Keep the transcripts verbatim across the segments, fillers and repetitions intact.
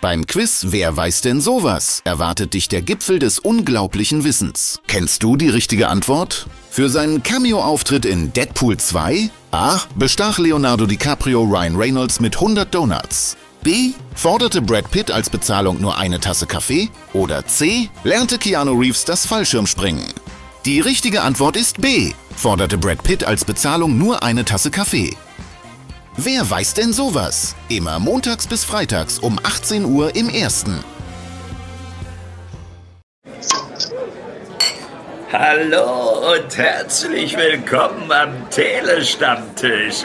Beim Quiz Wer weiß denn sowas? Erwartet dich der Gipfel des unglaublichen Wissens. Kennst du die richtige Antwort? Für seinen Cameo-Auftritt in Deadpool zwei? A. Bestach Leonardo DiCaprio Ryan Reynolds mit hundert Donuts. B. Forderte Brad Pitt als Bezahlung nur eine Tasse Kaffee? Oder C. Lernte Keanu Reeves das Fallschirmspringen? Die richtige Antwort ist B. Forderte Brad Pitt als Bezahlung nur eine Tasse Kaffee. Wer weiß denn sowas? Immer montags bis freitags um achtzehn Uhr im Ersten. Hallo und herzlich willkommen am Telestammtisch.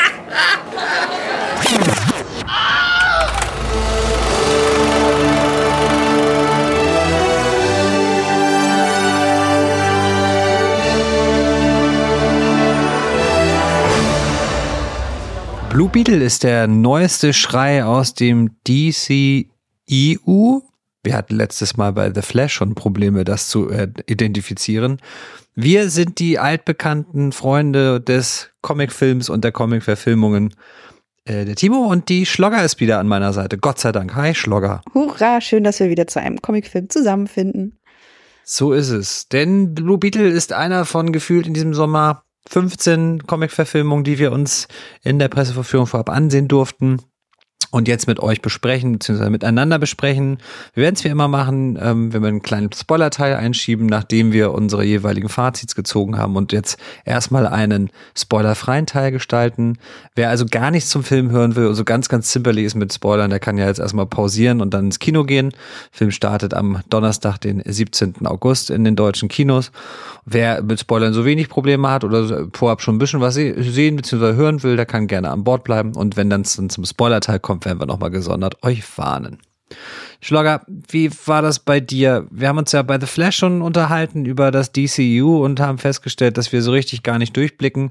Blue Beetle ist der neueste Schrei aus dem D C E U. Wir hatten letztes Mal bei The Flash schon Probleme, das zu äh, identifizieren. Wir sind die altbekannten Freunde des Comicfilms und der Comicverfilmungen. Äh, der Timo und die Schlogger ist wieder an meiner Seite. Gott sei Dank. Hi, Schlogger. Hurra, schön, dass wir wieder zu einem Comicfilm zusammenfinden. So ist es. Denn Blue Beetle ist einer von gefühlt in diesem Sommer fünfzehn Comic-Verfilmungen, die wir uns in der Pressevorführung vorab ansehen durften und jetzt mit euch besprechen, beziehungsweise miteinander besprechen. Wir werden es wie immer machen, ähm, wenn wir einen kleinen Spoiler-Teil einschieben, nachdem wir unsere jeweiligen Fazits gezogen haben und jetzt erstmal einen spoilerfreien Teil gestalten. Wer also gar nichts zum Film hören will, also ganz, ganz zimperlich ist mit Spoilern, der kann ja jetzt erstmal pausieren und dann ins Kino gehen. Der Film startet am Donnerstag, den siebzehnten August in den deutschen Kinos. Wer mit Spoilern so wenig Probleme hat oder vorab schon ein bisschen was sehen bzw. hören will, der kann gerne an Bord bleiben. Und wenn dann zum Spoiler-Teil kommt, werden wir nochmal gesondert euch warnen. Schlogger, wie war das bei dir? Wir haben uns ja bei The Flash schon unterhalten über das D C U und haben festgestellt, dass wir so richtig gar nicht durchblicken.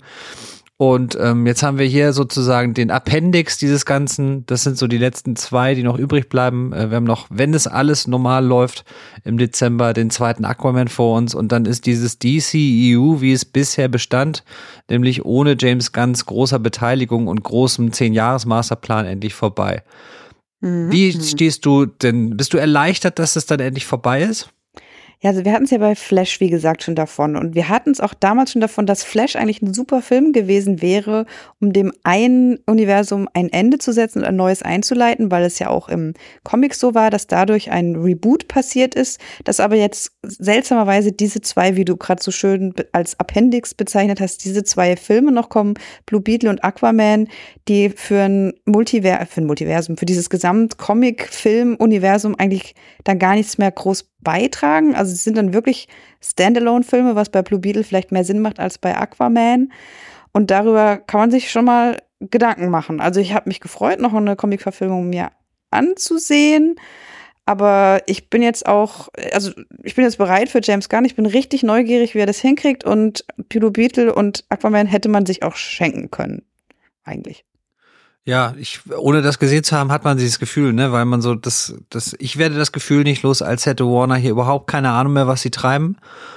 Und ähm, jetzt haben wir hier sozusagen den Appendix dieses Ganzen. Das sind so die letzten zwei, die noch übrig bleiben. Äh, wir haben noch, wenn es alles normal läuft, im Dezember den zweiten Aquaman vor uns. Und dann ist dieses D C E U, wie es bisher bestand, nämlich ohne James Gunns großer Beteiligung und großem zehn-Jahres-Masterplan endlich vorbei. Mhm. Wie stehst du denn? Bist du erleichtert, dass es dann endlich vorbei ist? Ja, also wir hatten es ja bei Flash, wie gesagt, schon davon. Und wir hatten es auch damals schon davon, dass Flash eigentlich ein super Film gewesen wäre, um dem einen Universum ein Ende zu setzen und ein neues einzuleiten, weil es ja auch im Comic so war, dass dadurch ein Reboot passiert ist, dass aber jetzt seltsamerweise diese zwei, wie du gerade so schön als Appendix bezeichnet hast, diese zwei Filme noch kommen, Blue Beetle und Aquaman, die für ein Multiver- für ein Multiversum, für dieses Gesamt-Comic-Film-Universum eigentlich dann gar nichts mehr groß beitragen. Also es sind dann wirklich Standalone-Filme, was bei Blue Beetle vielleicht mehr Sinn macht als bei Aquaman. Und darüber kann man sich schon mal Gedanken machen. Also ich habe mich gefreut, noch eine Comic-Verfilmung mir anzusehen. Aber ich bin jetzt auch, also ich bin jetzt bereit für James Gunn. Ich bin richtig neugierig, wie er das hinkriegt. Und Blue Beetle und Aquaman hätte man sich auch schenken können, eigentlich. Ja, ich, ohne das gesehen zu haben, hat man dieses Gefühl, ne, weil man so, das, das, ich werde das Gefühl nicht los, als hätte Warner hier überhaupt keine Ahnung mehr, was sie treiben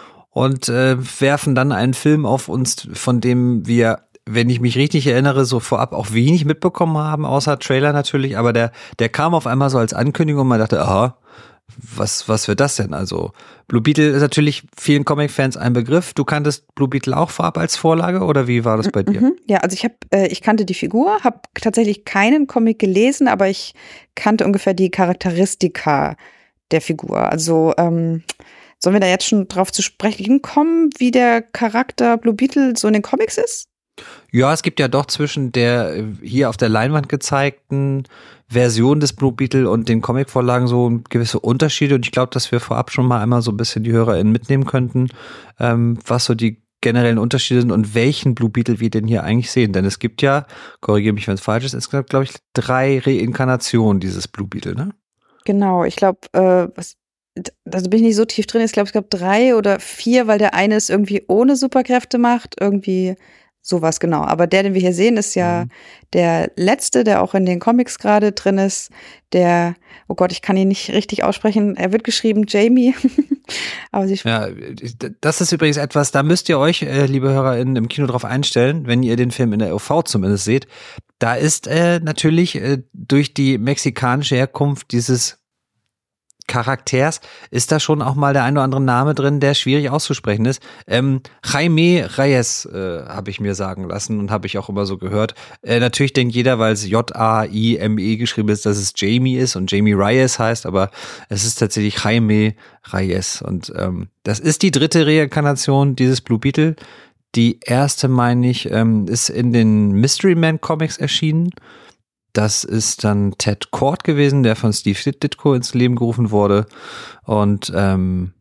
und äh, werfen dann einen Film auf uns, von dem wir, wenn ich mich richtig erinnere, so vorab auch wenig mitbekommen haben, außer Trailer natürlich, aber der, der kam auf einmal so als Ankündigung und man dachte, aha, was, was wird das denn? Also Blue Beetle ist natürlich vielen Comic-Fans ein Begriff. Du kanntest Blue Beetle auch vorab als Vorlage oder wie war das bei dir? Mhm. Ja, also ich habe, äh, ich kannte die Figur, habe tatsächlich keinen Comic gelesen, aber ich kannte ungefähr die Charakteristika der Figur. Also ähm, sollen wir da jetzt schon drauf zu sprechen kommen, wie der Charakter Blue Beetle so in den Comics ist? Ja, es gibt ja doch zwischen der hier auf der Leinwand gezeigten Version des Blue Beetle und den Comicvorlagen so gewisse Unterschiede und ich glaube, dass wir vorab schon mal einmal so ein bisschen die HörerInnen mitnehmen könnten, ähm, was so die generellen Unterschiede sind und welchen Blue Beetle wir denn hier eigentlich sehen. Denn es gibt ja, korrigiere mich, wenn es falsch ist, es gibt, glaube ich, drei Reinkarnationen dieses Blue Beetle, ne? Genau, ich glaube, äh, was also bin ich nicht so tief drin, ich glaube, es gab drei oder vier, weil der eine es irgendwie ohne Superkräfte macht, irgendwie sowas, genau. Aber der, den wir hier sehen, ist ja mhm. der letzte, der auch in den Comics gerade drin ist. Der, oh Gott, ich kann ihn nicht richtig aussprechen. Er wird geschrieben Jamie. Aber sie ja, das ist übrigens etwas, da müsst ihr euch, äh, liebe HörerInnen, im Kino drauf einstellen, wenn ihr den Film in der O V zumindest seht. Da ist äh, natürlich äh, durch die mexikanische Herkunft dieses Charakters ist da schon auch mal der ein oder andere Name drin, der schwierig auszusprechen ist. Ähm, Jaime Reyes äh, habe ich mir sagen lassen und habe ich auch immer so gehört. Äh, natürlich denkt jeder, weil es J A I M E geschrieben ist, dass es Jamie ist und Jamie Reyes heißt, aber es ist tatsächlich Jaime Reyes und ähm, das ist die dritte Reinkarnation dieses Blue Beetle. Die erste, meine ich, ähm, ist in den Mystery Man Comics erschienen. Das ist dann Ted Kord gewesen, der von Steve Ditko ins Leben gerufen wurde. Und ähm,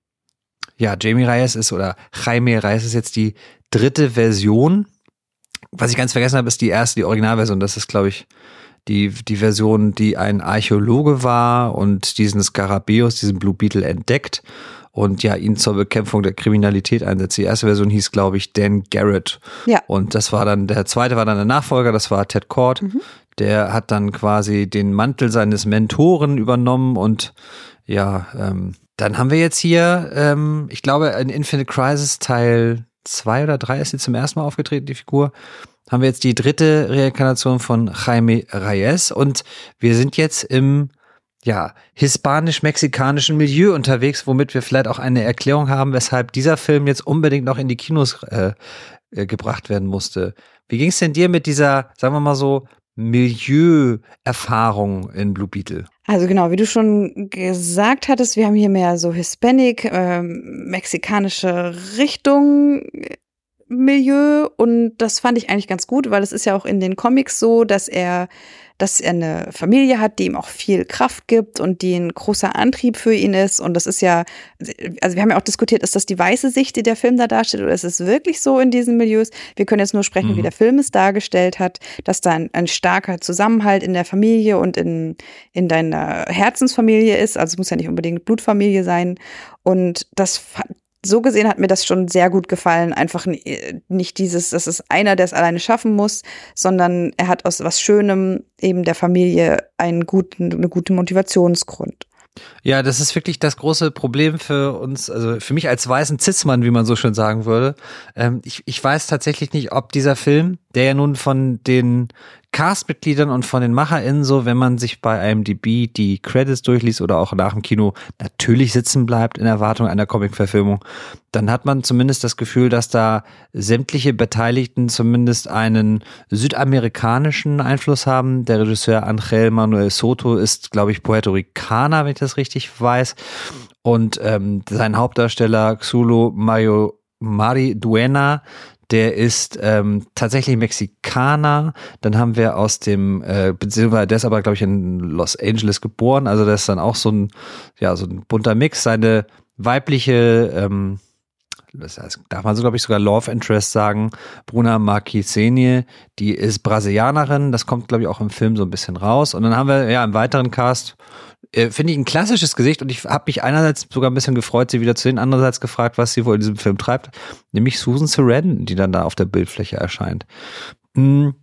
ja, Jamie Reyes ist, oder Jaime Reyes ist jetzt die dritte Version. Was ich ganz vergessen habe, ist die erste, die Originalversion. Das ist, glaube ich, die, die Version, die ein Archäologe war und diesen Skarabäus, diesen Blue Beetle entdeckt und ja, ihn zur Bekämpfung der Kriminalität einsetzt. Die erste Version hieß, glaube ich, Dan Garrett. Ja. Und das war dann, der zweite war dann der Nachfolger, das war Ted Kord. Mhm. Der hat dann quasi den Mantel seines Mentoren übernommen und ja, ähm, dann haben wir jetzt hier, ähm, ich glaube, in Infinite Crisis Teil zwei oder drei ist sie zum ersten Mal aufgetreten, die Figur. Haben wir jetzt die dritte Reinkarnation von Jaime Reyes und wir sind jetzt im ja, hispanisch-mexikanischen Milieu unterwegs, womit wir vielleicht auch eine Erklärung haben, weshalb dieser Film jetzt unbedingt noch in die Kinos äh, äh, gebracht werden musste. Wie ging es denn dir mit dieser, sagen wir mal so, Milieu-Erfahrung in Blue Beetle? Also genau, wie du schon gesagt hattest, wir haben hier mehr so Hispanic, ähm, mexikanische Richtung Milieu und das fand ich eigentlich ganz gut, weil es ist ja auch in den Comics so, dass er dass er eine Familie hat, die ihm auch viel Kraft gibt und die ein großer Antrieb für ihn ist. Und das ist ja, also wir haben ja auch diskutiert, ist das die weiße Sicht, die der Film da darstellt, oder ist es wirklich so in diesen Milieus? Wir können jetzt nur sprechen, mhm. wie der Film es dargestellt hat, dass da ein, ein starker Zusammenhalt in der Familie und in, in deiner Herzensfamilie ist. Also es muss ja nicht unbedingt Blutfamilie sein. Und das so gesehen hat mir das schon sehr gut gefallen. Einfach nicht dieses, das ist einer, der es alleine schaffen muss, sondern er hat aus was Schönem eben der Familie einen guten, eine gute Motivationsgrund. Ja, das ist wirklich das große Problem für uns, also für mich als weißen Cis-Mann, wie man so schön sagen würde. Ähm, ich, ich weiß tatsächlich nicht, ob dieser Film, der ja nun von den Castmitgliedern und von den MacherInnen so, wenn man sich bei I M D B die Credits durchliest oder auch nach dem Kino natürlich sitzen bleibt in Erwartung einer Comic-Verfilmung, dann hat man zumindest das Gefühl, dass da sämtliche Beteiligten zumindest einen südamerikanischen Einfluss haben. Der Regisseur Angel Manuel Soto ist, glaube ich, Puerto Ricaner, wenn ich das richtig weiß. Und ähm, sein Hauptdarsteller Xulo Mario Mariduena, der ist ähm, tatsächlich Mexikaner. Dann haben wir aus dem, äh, beziehungsweise der ist aber, glaube ich, in Los Angeles geboren. Also das ist dann auch so ein, ja, so ein bunter Mix. Seine weibliche, ähm, das heißt, darf man so, glaube ich, sogar Love Interest sagen, Bruna Marquezine, die ist Brasilianerin. Das kommt, glaube ich, auch im Film so ein bisschen raus. Und dann haben wir ja im weiteren Cast, äh, finde ich, ein klassisches Gesicht. Und ich habe mich einerseits sogar ein bisschen gefreut, sie wieder zu sehen, andererseits gefragt, was sie wohl in diesem Film treibt. Nämlich Susan Sarandon, die dann da auf der Bildfläche erscheint. Hm.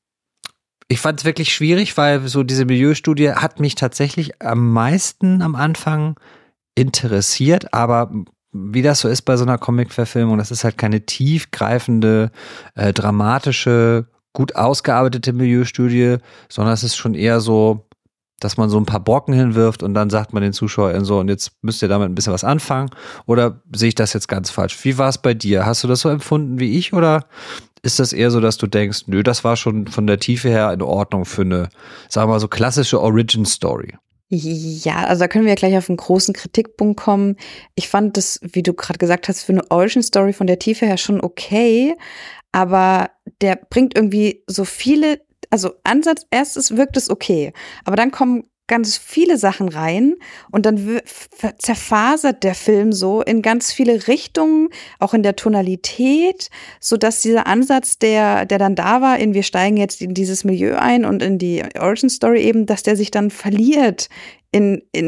Ich fand es wirklich schwierig, weil so diese Milieustudie hat mich tatsächlich am meisten am Anfang interessiert, aber wie das so ist bei so einer Comic-Verfilmung, das ist halt keine tiefgreifende, äh, dramatische, gut ausgearbeitete Milieustudie, sondern es ist schon eher so, dass man so ein paar Brocken hinwirft und dann sagt man den ZuschauerInnen so, und jetzt müsst ihr damit ein bisschen was anfangen, oder sehe ich das jetzt ganz falsch? Wie war es bei dir? Hast du das so empfunden wie ich, oder ist das eher so, dass du denkst, nö, das war schon von der Tiefe her in Ordnung für eine, sagen wir mal so, klassische Origin-Story? Ja, also da können wir ja gleich auf einen großen Kritikpunkt kommen. Ich fand das, wie du gerade gesagt hast, für eine Origin-Story von der Tiefe her schon okay, aber der bringt irgendwie so viele, also Ansatz, erstes wirkt es okay, aber dann kommen ganz viele Sachen rein und dann w- zerfasert der Film so in ganz viele Richtungen, auch in der Tonalität, so dass dieser Ansatz, der der dann da war, in wir steigen jetzt in dieses Milieu ein und in die Origin Story eben, dass der sich dann verliert in in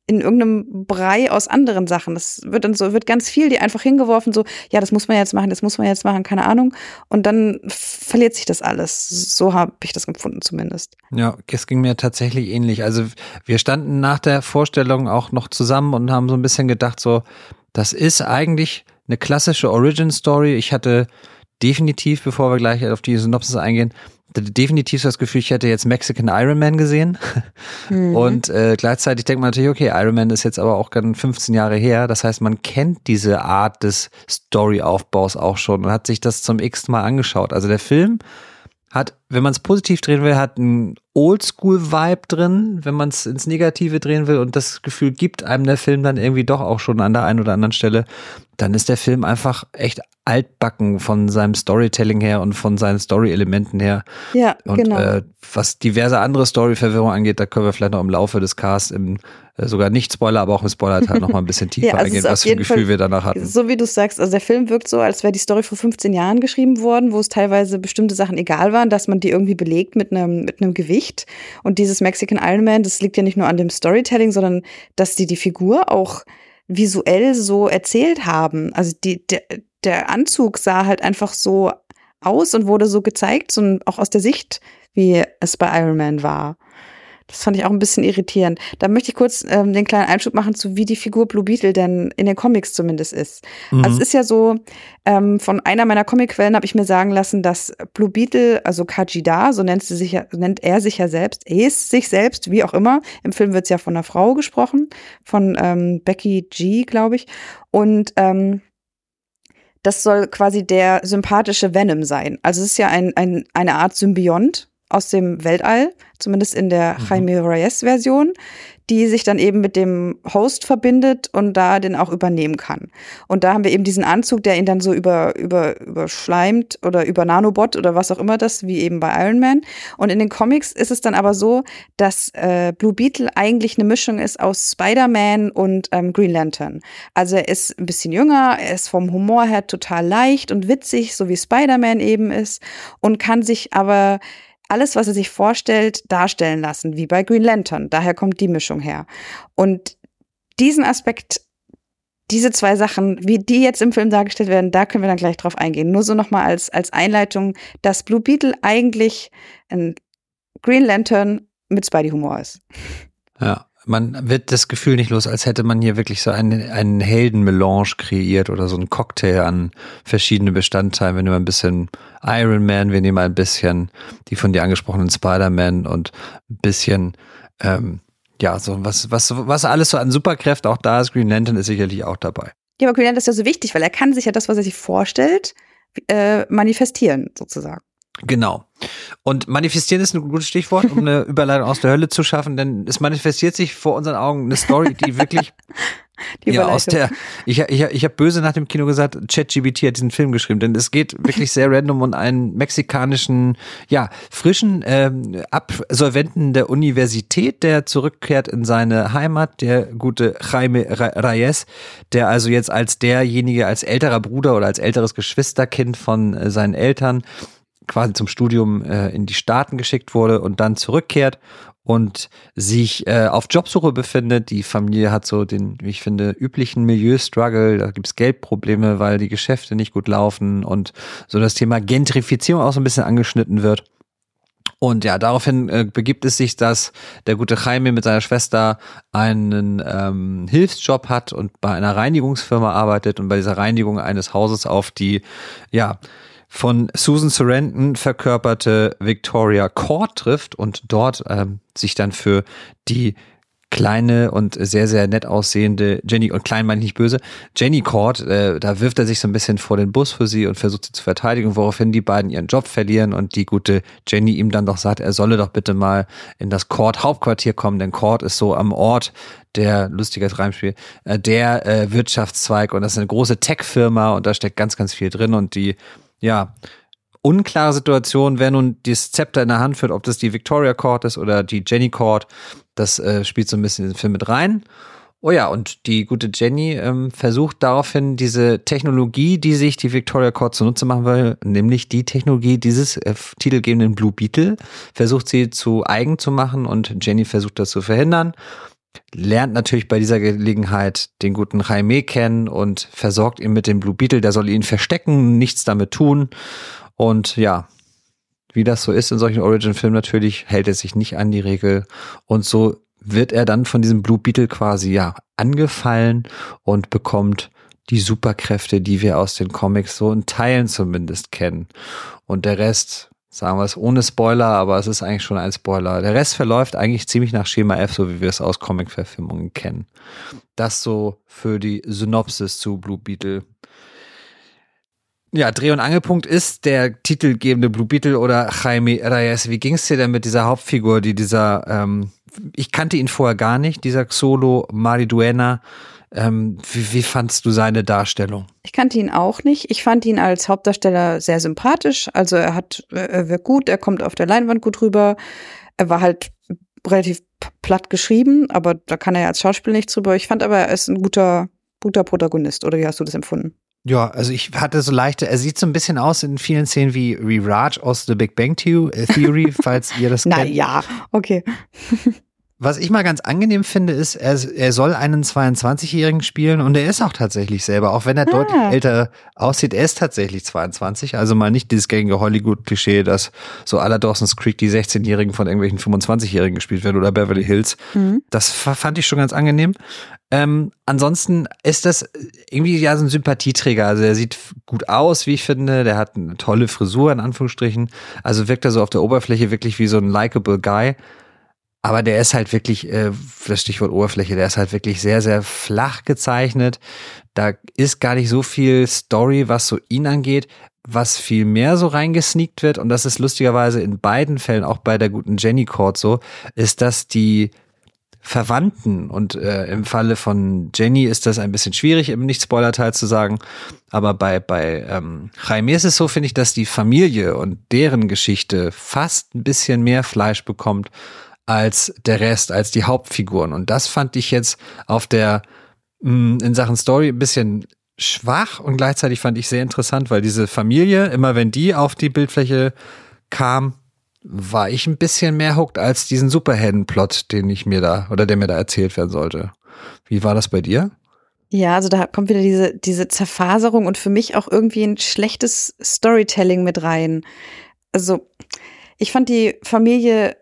in irgendeinem Brei aus anderen Sachen. Das wird dann so, wird ganz viel, die einfach hingeworfen, so, ja, das muss man jetzt machen, das muss man jetzt machen, keine Ahnung. Und dann verliert sich das alles. So habe ich das empfunden zumindest. Ja, es ging mir tatsächlich ähnlich. Also wir standen nach der Vorstellung auch noch zusammen und haben so ein bisschen gedacht, so, das ist eigentlich eine klassische Origin-Story. Ich hatte definitiv, bevor wir gleich auf die Synopsis eingehen, definitiv das Gefühl, ich hätte jetzt Mexican Iron Man gesehen. Mhm. Und äh, gleichzeitig denkt man natürlich, okay, Iron Man ist jetzt aber auch gerade fünfzehn Jahre her. Das heißt, man kennt diese Art des Storyaufbaus auch schon und hat sich das zum x-ten Mal angeschaut. Also der Film hat, wenn man es positiv drehen will, hat einen Oldschool-Vibe drin, wenn man es ins Negative drehen will und das Gefühl gibt einem der Film dann irgendwie doch auch schon an der einen oder anderen Stelle, dann ist der Film einfach echt altbacken von seinem Storytelling her und von seinen Story-Elementen her. Ja, und, genau. Äh, was diverse andere Story-Verwirrung angeht, da können wir vielleicht noch im Laufe des Casts im äh, sogar nicht Spoiler, aber auch im Spoiler-Teil noch mal ein bisschen tiefer ja, also eingehen, was für ein Gefühl Fall, wir danach hatten. So wie du sagst, also der Film wirkt so, als wäre die Story vor fünfzehn Jahren geschrieben worden, wo es teilweise bestimmte Sachen egal waren, dass man die irgendwie belegt mit einem mit einem Gewicht. Und dieses Mexican Iron Man, das liegt ja nicht nur an dem Storytelling, sondern dass die die Figur auch visuell so erzählt haben. Also die der der Anzug sah halt einfach so aus und wurde so gezeigt, so auch aus der Sicht, wie es bei Iron Man war. Das fand ich auch ein bisschen irritierend. Da möchte ich kurz ähm, den kleinen Einschub machen zu, wie die Figur Blue Beetle denn in den Comics zumindest ist. Mhm. Also es ist ja so, ähm, von einer meiner Comicquellen habe ich mir sagen lassen, dass Blue Beetle, also Kajida, so nennt, sie sich ja, nennt er sich ja selbst, er ist sich selbst, wie auch immer. Im Film wird es ja von einer Frau gesprochen, von ähm, Becky G, glaube ich. Und ähm, das soll quasi der sympathische Venom sein. Also es ist ja ein, ein, eine Art Symbiont aus dem Weltall, zumindest in der mhm. Jaime Reyes-Version, die sich dann eben mit dem Host verbindet und da den auch übernehmen kann. Und da haben wir eben diesen Anzug, der ihn dann so über, über, überschleimt oder über Nanobot oder was auch immer das, wie eben bei Iron Man. Und in den Comics ist es dann aber so, dass äh, Blue Beetle eigentlich eine Mischung ist aus Spider-Man und ähm, Green Lantern. Also er ist ein bisschen jünger, er ist vom Humor her total leicht und witzig, so wie Spider-Man eben ist, und kann sich aber alles, was er sich vorstellt, darstellen lassen, wie bei Green Lantern. Daher kommt die Mischung her. Und diesen Aspekt, diese zwei Sachen, wie die jetzt im Film dargestellt werden, da können wir dann gleich drauf eingehen. Nur so nochmal als, als Einleitung, dass Blue Beetle eigentlich ein Green Lantern mit Spidey-Humor ist. Ja. Man wird das Gefühl nicht los, als hätte man hier wirklich so einen, einen Heldenmelange kreiert oder so einen Cocktail an verschiedene Bestandteilen. Wir nehmen ein bisschen Iron Man, wir nehmen ein bisschen die von dir angesprochenen Spider-Man und ein bisschen, ähm, ja, so was, was, was alles so an Superkräften auch da ist. Green Lantern ist sicherlich auch dabei. Ja, aber Green Lantern ist ja so wichtig, weil er kann sich ja das, was er sich vorstellt, äh, manifestieren, sozusagen. Genau. Und manifestieren ist ein gutes Stichwort, um eine Überleitung aus der Hölle zu schaffen, denn es manifestiert sich vor unseren Augen eine Story, die wirklich die ja aus der, ich, ich, ich habe böse nach dem Kino gesagt, ChatGPT hat diesen Film geschrieben, denn es geht wirklich sehr random um einen mexikanischen, ja, frischen ähm, Absolventen der Universität, der zurückkehrt in seine Heimat, der gute Jaime Reyes, der also jetzt als derjenige, als älterer Bruder oder als älteres Geschwisterkind von äh, seinen Eltern quasi zum Studium äh, in die Staaten geschickt wurde und dann zurückkehrt und sich äh, auf Jobsuche befindet. Die Familie hat so den, wie ich finde, üblichen Milieu-Struggle. Da gibt's Geldprobleme, weil die Geschäfte nicht gut laufen und so das Thema Gentrifizierung auch so ein bisschen angeschnitten wird. Und ja, daraufhin äh, begibt es sich, dass der gute Jaime mit seiner Schwester einen ähm, Hilfsjob hat und bei einer Reinigungsfirma arbeitet und bei dieser Reinigung eines Hauses auf die, ja, von Susan Sarandon verkörperte Victoria Court trifft und dort ähm, sich dann für die kleine und sehr, sehr nett aussehende Jenny, und klein meine ich nicht böse, Jenny Court, äh, da wirft er sich so ein bisschen vor den Bus für sie und versucht sie zu verteidigen, woraufhin die beiden ihren Job verlieren und die gute Jenny ihm dann doch sagt, er solle doch bitte mal in das Court Hauptquartier kommen, denn Court ist so am Ort der, lustiges Reimspiel, äh, der äh, Wirtschaftszweig und das ist eine große Tech-Firma und da steckt ganz, ganz viel drin und die ja, unklare Situation, wer nun das Zepter in der Hand führt, ob das die Victoria Court ist oder die Jenny Court, das äh, spielt so ein bisschen in den Film mit rein. Oh ja, und die gute Jenny ähm, versucht daraufhin diese Technologie, die sich die Victoria Court zunutze machen will, nämlich die Technologie dieses äh, titelgebenden Blue Beetle, versucht sie zu eigen zu machen und Jenny versucht das zu verhindern. lernt natürlich bei dieser Gelegenheit den guten Jaime kennen und versorgt ihn mit dem Blue Beetle. Der soll ihn verstecken, nichts damit tun. Und ja, wie das so ist in solchen Origin-Filmen natürlich, hält er sich nicht an die Regel. Und so wird er dann von diesem Blue Beetle quasi ja angefallen und bekommt die Superkräfte, die wir aus den Comics so in Teilen zumindest kennen. Und der Rest, sagen wir es ohne Spoiler, aber es ist eigentlich schon ein Spoiler. Der Rest verläuft eigentlich ziemlich nach Schema F, so wie wir es aus Comic-Verfilmungen kennen. Das so für die Synopsis zu Blue Beetle. Ja, Dreh- und Angelpunkt ist der titelgebende Blue Beetle oder Jaime Reyes. Wie ging es dir denn mit dieser Hauptfigur, die dieser, ähm, ich kannte ihn vorher gar nicht, dieser Xolo Mariduena. Ähm, wie, wie fandst du seine Darstellung? Ich kannte ihn auch nicht. Ich fand ihn als Hauptdarsteller sehr sympathisch. Also er hat, er wirkt gut, er kommt auf der Leinwand gut rüber. Er war halt relativ platt geschrieben, aber da kann er ja als Schauspieler nichts drüber. Ich fand aber, er ist ein guter, guter Protagonist. Oder wie hast du das empfunden? Ja, also ich hatte so leichte, er sieht so ein bisschen aus in vielen Szenen wie, wie Raj aus The Big Bang Theory, falls ihr das kennt. Na ja, okay. Was ich mal ganz angenehm finde, ist, er, er soll einen zweiundzwanzigjährigen spielen und er ist auch tatsächlich selber, auch wenn er ah. deutlich älter aussieht, er ist tatsächlich zweiundzwanzig, also mal nicht dieses gängige Hollywood-Klischee, dass so à la Dawson's Creek die sechzehnjährigen von irgendwelchen fünfundzwanzigjährigen gespielt werden oder Beverly Hills. Mhm. Das fand ich schon ganz angenehm. Ähm, ansonsten ist das irgendwie ja so ein Sympathieträger, also er sieht gut aus, wie ich finde, der hat eine tolle Frisur in Anführungsstrichen, also wirkt er so auf der Oberfläche wirklich wie so ein likable Guy. Aber der ist halt wirklich, äh, das Stichwort Oberfläche, der ist halt wirklich sehr, sehr flach gezeichnet. Da ist gar nicht so viel Story, was so ihn angeht, was viel mehr so reingesneakt wird. Und das ist lustigerweise in beiden Fällen, auch bei der guten Jenny Court so, ist, dass die Verwandten, und äh, im Falle von Jenny ist das ein bisschen schwierig, im Nicht-Spoiler-Teil zu sagen, aber bei, bei ähm, Jaime ist es so, finde ich, dass die Familie und deren Geschichte fast ein bisschen mehr Fleisch bekommt als der Rest, als die Hauptfiguren. Und das fand ich jetzt auf der, mh, in Sachen Story ein bisschen schwach und gleichzeitig fand ich sehr interessant, weil diese Familie, immer wenn die auf die Bildfläche kam, war ich ein bisschen mehr hooked als diesen Superhelden-Plot, den ich mir da, oder der mir da erzählt werden sollte. Wie war das bei dir? Ja, also da kommt wieder diese, diese Zerfaserung und für mich auch irgendwie ein schlechtes Storytelling mit rein. Also, ich fand die Familie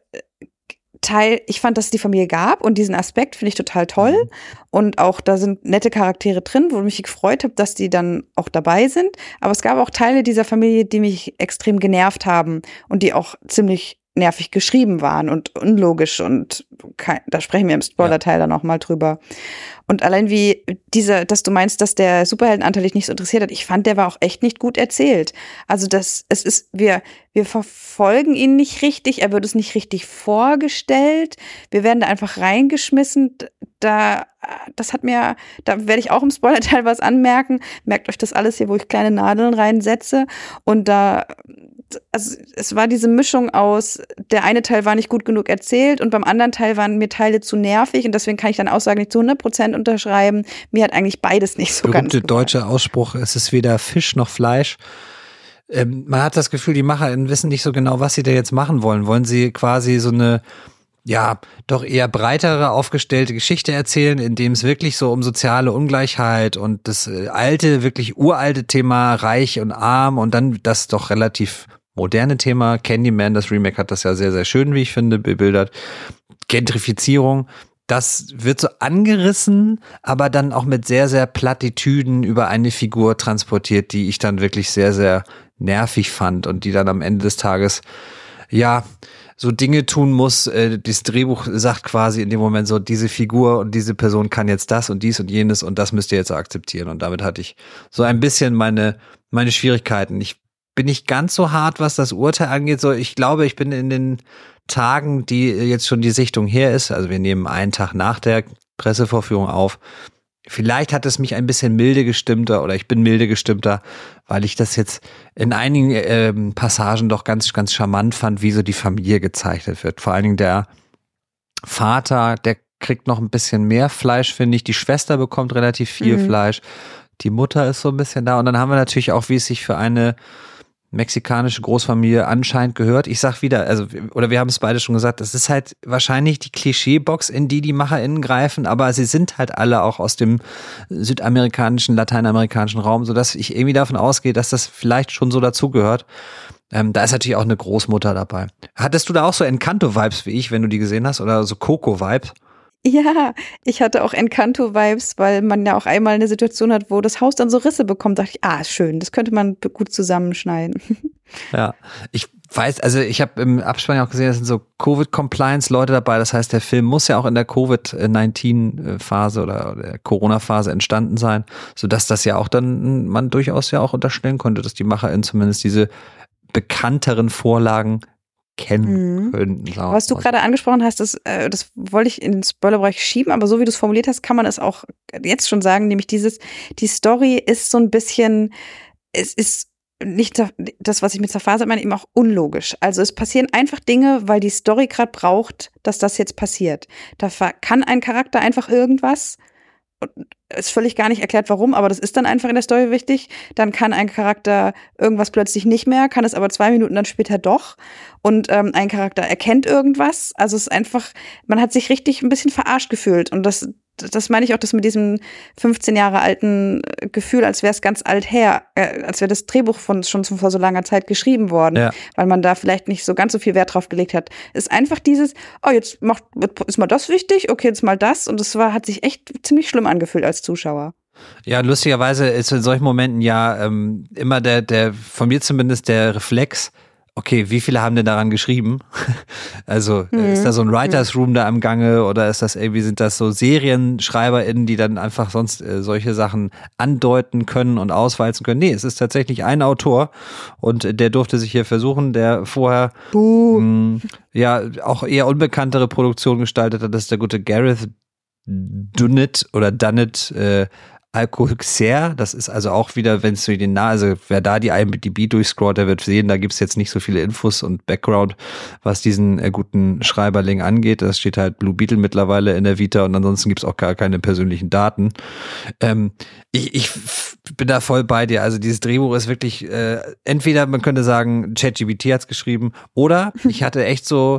Teil, ich fand, dass es die Familie gab und diesen Aspekt finde ich total toll und auch da sind nette Charaktere drin, wo ich mich gefreut habe, dass die dann auch dabei sind, aber es gab auch Teile dieser Familie, die mich extrem genervt haben und die auch ziemlich nervig geschrieben waren und unlogisch und kein, da sprechen wir im Spoiler-Teil dann auch mal drüber. Und allein wie dieser, dass du meinst, dass der Superheldenanteil dich nicht so interessiert hat, ich fand, der war auch echt nicht gut erzählt. Also das, es ist, wir, wir verfolgen ihn nicht richtig, er wird es nicht richtig vorgestellt, wir werden da einfach reingeschmissen, da, das hat mir, da werde ich auch im Spoiler-Teil was anmerken, merkt euch das alles hier, wo ich kleine Nadeln reinsetze und da, also es war diese Mischung aus, der eine Teil war nicht gut genug erzählt und beim anderen Teil waren mir Teile zu nervig und deswegen kann ich dann Aussagen nicht zu hundert Prozent unterschreiben. Mir hat eigentlich beides nicht so ganz gefallen. Deutscher Ausspruch, es ist weder Fisch noch Fleisch. Ähm, man hat das Gefühl, die MacherInnen wissen nicht so genau, was sie da jetzt machen wollen. Wollen sie quasi so eine, ja, doch eher breitere aufgestellte Geschichte erzählen, in dem es wirklich so um soziale Ungleichheit und das alte, wirklich uralte Thema Reich und Arm und dann das doch relativ moderne Thema, Candyman, das Remake hat das ja sehr, sehr schön, wie ich finde, bebildert. Gentrifizierung, das wird so angerissen, aber dann auch mit sehr, sehr Plattitüden über eine Figur transportiert, die ich dann wirklich sehr, sehr nervig fand und die dann am Ende des Tages, ja, so Dinge tun muss. Äh, das Drehbuch sagt quasi in dem Moment so, diese Figur und diese Person kann jetzt das und dies und jenes und das müsst ihr jetzt so akzeptieren. Und damit hatte ich so ein bisschen meine, meine Schwierigkeiten. Ich bin nicht ganz so hart, was das Urteil angeht. So, ich glaube, ich bin in den Tagen, die jetzt schon die Sichtung her ist, also wir nehmen einen Tag nach der Pressevorführung auf. Vielleicht hat es mich ein bisschen milde gestimmter oder ich bin milde gestimmter, weil ich das jetzt in einigen äh, Passagen doch ganz, ganz charmant fand, wie so die Familie gezeichnet wird. Vor allen Dingen der Vater, der kriegt noch ein bisschen mehr Fleisch, finde ich. Die Schwester bekommt relativ viel mhm. Fleisch. Die Mutter ist so ein bisschen da. Und dann haben wir natürlich auch, wie es sich für eine mexikanische Großfamilie anscheinend gehört. Ich sag wieder, also, oder wir haben es beide schon gesagt, es ist halt wahrscheinlich die Klischeebox, in die die MacherInnen greifen, aber sie sind halt alle auch aus dem südamerikanischen, lateinamerikanischen Raum, sodass ich irgendwie davon ausgehe, dass das vielleicht schon so dazugehört. Ähm, da ist natürlich auch eine Großmutter dabei. Hattest du da auch so Encanto-Vibes wie ich, wenn du die gesehen hast, oder so Coco-Vibes? Ja, ich hatte auch Encanto-Vibes, weil man ja auch einmal eine Situation hat, wo das Haus dann so Risse bekommt. Da dachte ich, ah, schön, das könnte man gut zusammenschneiden. Ja, ich weiß, also ich habe im Abspann ja auch gesehen, es sind so Covid-Compliance-Leute dabei. Das heißt, der Film muss ja auch in der Covid neunzehn Phase oder der Corona-Phase entstanden sein, sodass das ja auch dann man durchaus ja auch unterstellen konnte, dass die MacherInnen zumindest diese bekannteren Vorlagen kennen mhm. könnten. Was du gerade angesprochen hast, das, äh, das wollte ich in den Spoilerbereich schieben, aber so wie du es formuliert hast, kann man es auch jetzt schon sagen, nämlich dieses, die Story ist so ein bisschen, es ist nicht das, was ich mit zerfasert meine, eben auch unlogisch. Also es passieren einfach Dinge, weil die Story gerade braucht, dass das jetzt passiert. Da kann ein Charakter einfach irgendwas, ist völlig gar nicht erklärt, warum, aber das ist dann einfach in der Story wichtig. Dann kann ein Charakter irgendwas plötzlich nicht mehr, kann es aber zwei Minuten dann später doch. Und ähm, ein Charakter erkennt irgendwas. Also es ist einfach, man hat sich richtig ein bisschen verarscht gefühlt. Und das, das meine ich auch, das mit diesem fünfzehn Jahre alten Gefühl, als wäre es ganz alt her, äh, als wäre das Drehbuch von schon vor so langer Zeit geschrieben worden, ja. Weil man da vielleicht nicht so ganz so viel Wert drauf gelegt hat. Es ist einfach dieses, oh, jetzt macht, ist mal das wichtig, okay, jetzt mal das. Und es war, hat sich echt ziemlich schlimm angefühlt als Zuschauer. Ja, lustigerweise ist in solchen Momenten ja ähm, immer der, der, von mir zumindest der Reflex, okay, wie viele haben denn daran geschrieben? Also mhm. ist da so ein Writers Room da am Gange oder ist das irgendwie, sind das so SerienschreiberInnen, die dann einfach sonst äh, solche Sachen andeuten können und auswalzen können? Nee, es ist tatsächlich ein Autor und der durfte sich hier versuchen, der vorher mh, ja auch eher unbekanntere Produktionen gestaltet hat. Das ist der gute Gareth Dunnett oder Dunnett, äh, Alcocer, das ist also auch wieder, wenn es so den, also wer da die I M D B durchscrollt, der wird sehen, da gibt's jetzt nicht so viele Infos und Background, was diesen äh, guten Schreiberling angeht. Das steht halt Blue Beetle mittlerweile in der Vita und ansonsten gibt's auch gar keine persönlichen Daten. Ähm, ich, ich bin da voll bei dir. Also dieses Drehbuch ist wirklich, äh, entweder man könnte sagen, ChatGPT hat's geschrieben, oder ich hatte echt so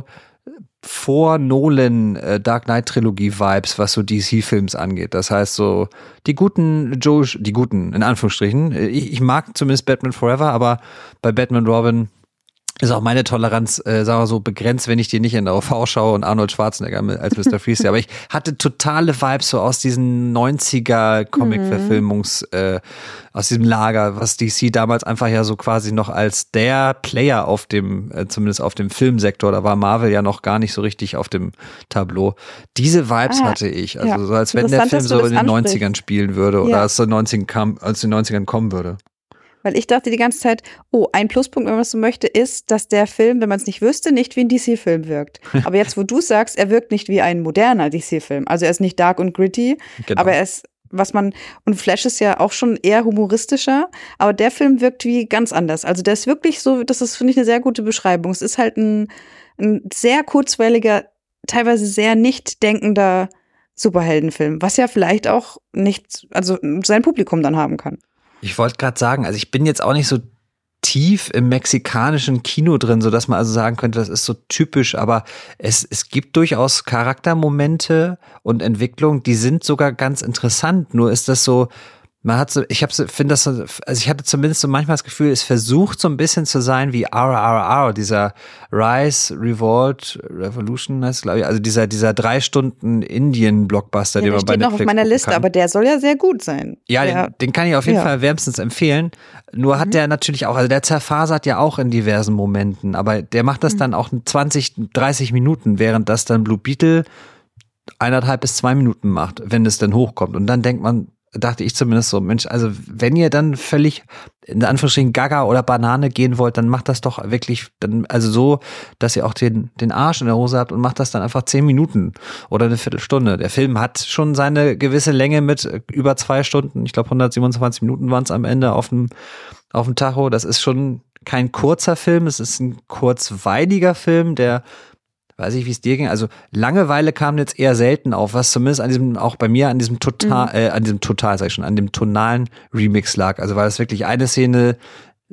vor Nolan äh, Dark Knight Trilogie Vibes, was so D C-Films angeht. Das heißt so, die guten Joe, die guten, in Anführungsstrichen. Ich, ich mag zumindest Batman Forever, aber bei Batman Robin ist auch meine Toleranz, äh, sagen wir so, begrenzt, wenn ich dir nicht in der O V schaue und Arnold Schwarzenegger als Mister Freeze. Aber ich hatte totale Vibes so aus diesen neunziger Comic-Verfilmungs, äh, aus diesem Lager, was D C damals einfach ja so quasi noch als der Player auf dem, äh, zumindest auf dem Filmsektor, da war Marvel ja noch gar nicht so richtig auf dem Tableau. Diese Vibes ah, hatte ich. Also ja. So als wenn der Film so in den ansprichst. neunzigern spielen würde oder ja. aus den neunzigern kam, aus den neunzigern kommen würde. Weil ich dachte die ganze Zeit, oh, ein Pluspunkt, wenn man es so möchte, ist, dass der Film, wenn man es nicht wüsste, nicht wie ein D C-Film wirkt. Aber jetzt, wo du sagst, er wirkt nicht wie ein moderner D C-Film. Also er ist nicht dark und gritty, genau. Aber er ist, was man, und Flash ist ja auch schon eher humoristischer, aber der Film wirkt wie ganz anders. Also der ist wirklich so, das ist, finde ich, eine sehr gute Beschreibung. Es ist halt ein, ein sehr kurzweiliger, teilweise sehr nicht denkender Superheldenfilm, was ja vielleicht auch nicht, also sein Publikum dann haben kann. Ich wollte gerade sagen, also ich bin jetzt auch nicht so tief im mexikanischen Kino drin, so dass man also sagen könnte, das ist so typisch, aber es, es gibt durchaus Charaktermomente und Entwicklungen, die sind sogar ganz interessant. Nur ist das so, man hat so, ich habe so, finde das so, also ich hatte zumindest so manchmal das Gefühl, es versucht so ein bisschen zu sein wie R R R, dieser Rise, Revolt, Revolution heißt glaube ich, also dieser dieser drei Stunden Indien-Blockbuster, ja, den man bei Netflix steht noch auf meiner Liste, kann. Aber der soll ja sehr gut sein. Ja, der, den, den kann ich auf jeden ja. Fall wärmstens empfehlen. Nur hat mhm. der natürlich auch, also der zerfasert ja auch in diversen Momenten, aber der macht das mhm. dann auch zwanzig, dreißig Minuten, während das dann Blue Beetle eineinhalb bis zwei Minuten macht, wenn es dann hochkommt. Und dann denkt man, dachte ich zumindest so, Mensch, also wenn ihr dann völlig in Anführungsstrichen Gaga oder Banane gehen wollt, dann macht das doch wirklich, dann also so, dass ihr auch den den Arsch in der Hose habt und macht das dann einfach zehn Minuten oder eine Viertelstunde. Der Film hat schon seine gewisse Länge mit über zwei Stunden, ich glaube hundertsiebenundzwanzig Minuten waren es am Ende auf dem auf dem Tacho. Das ist schon kein kurzer Film, es ist ein kurzweiliger Film, der weiß ich, wie es dir ging. Also Langeweile kam jetzt eher selten auf, was zumindest an diesem, auch bei mir an diesem total, mhm. äh, an diesem total, sag ich schon, an dem tonalen Remix lag. Also war das wirklich eine Szene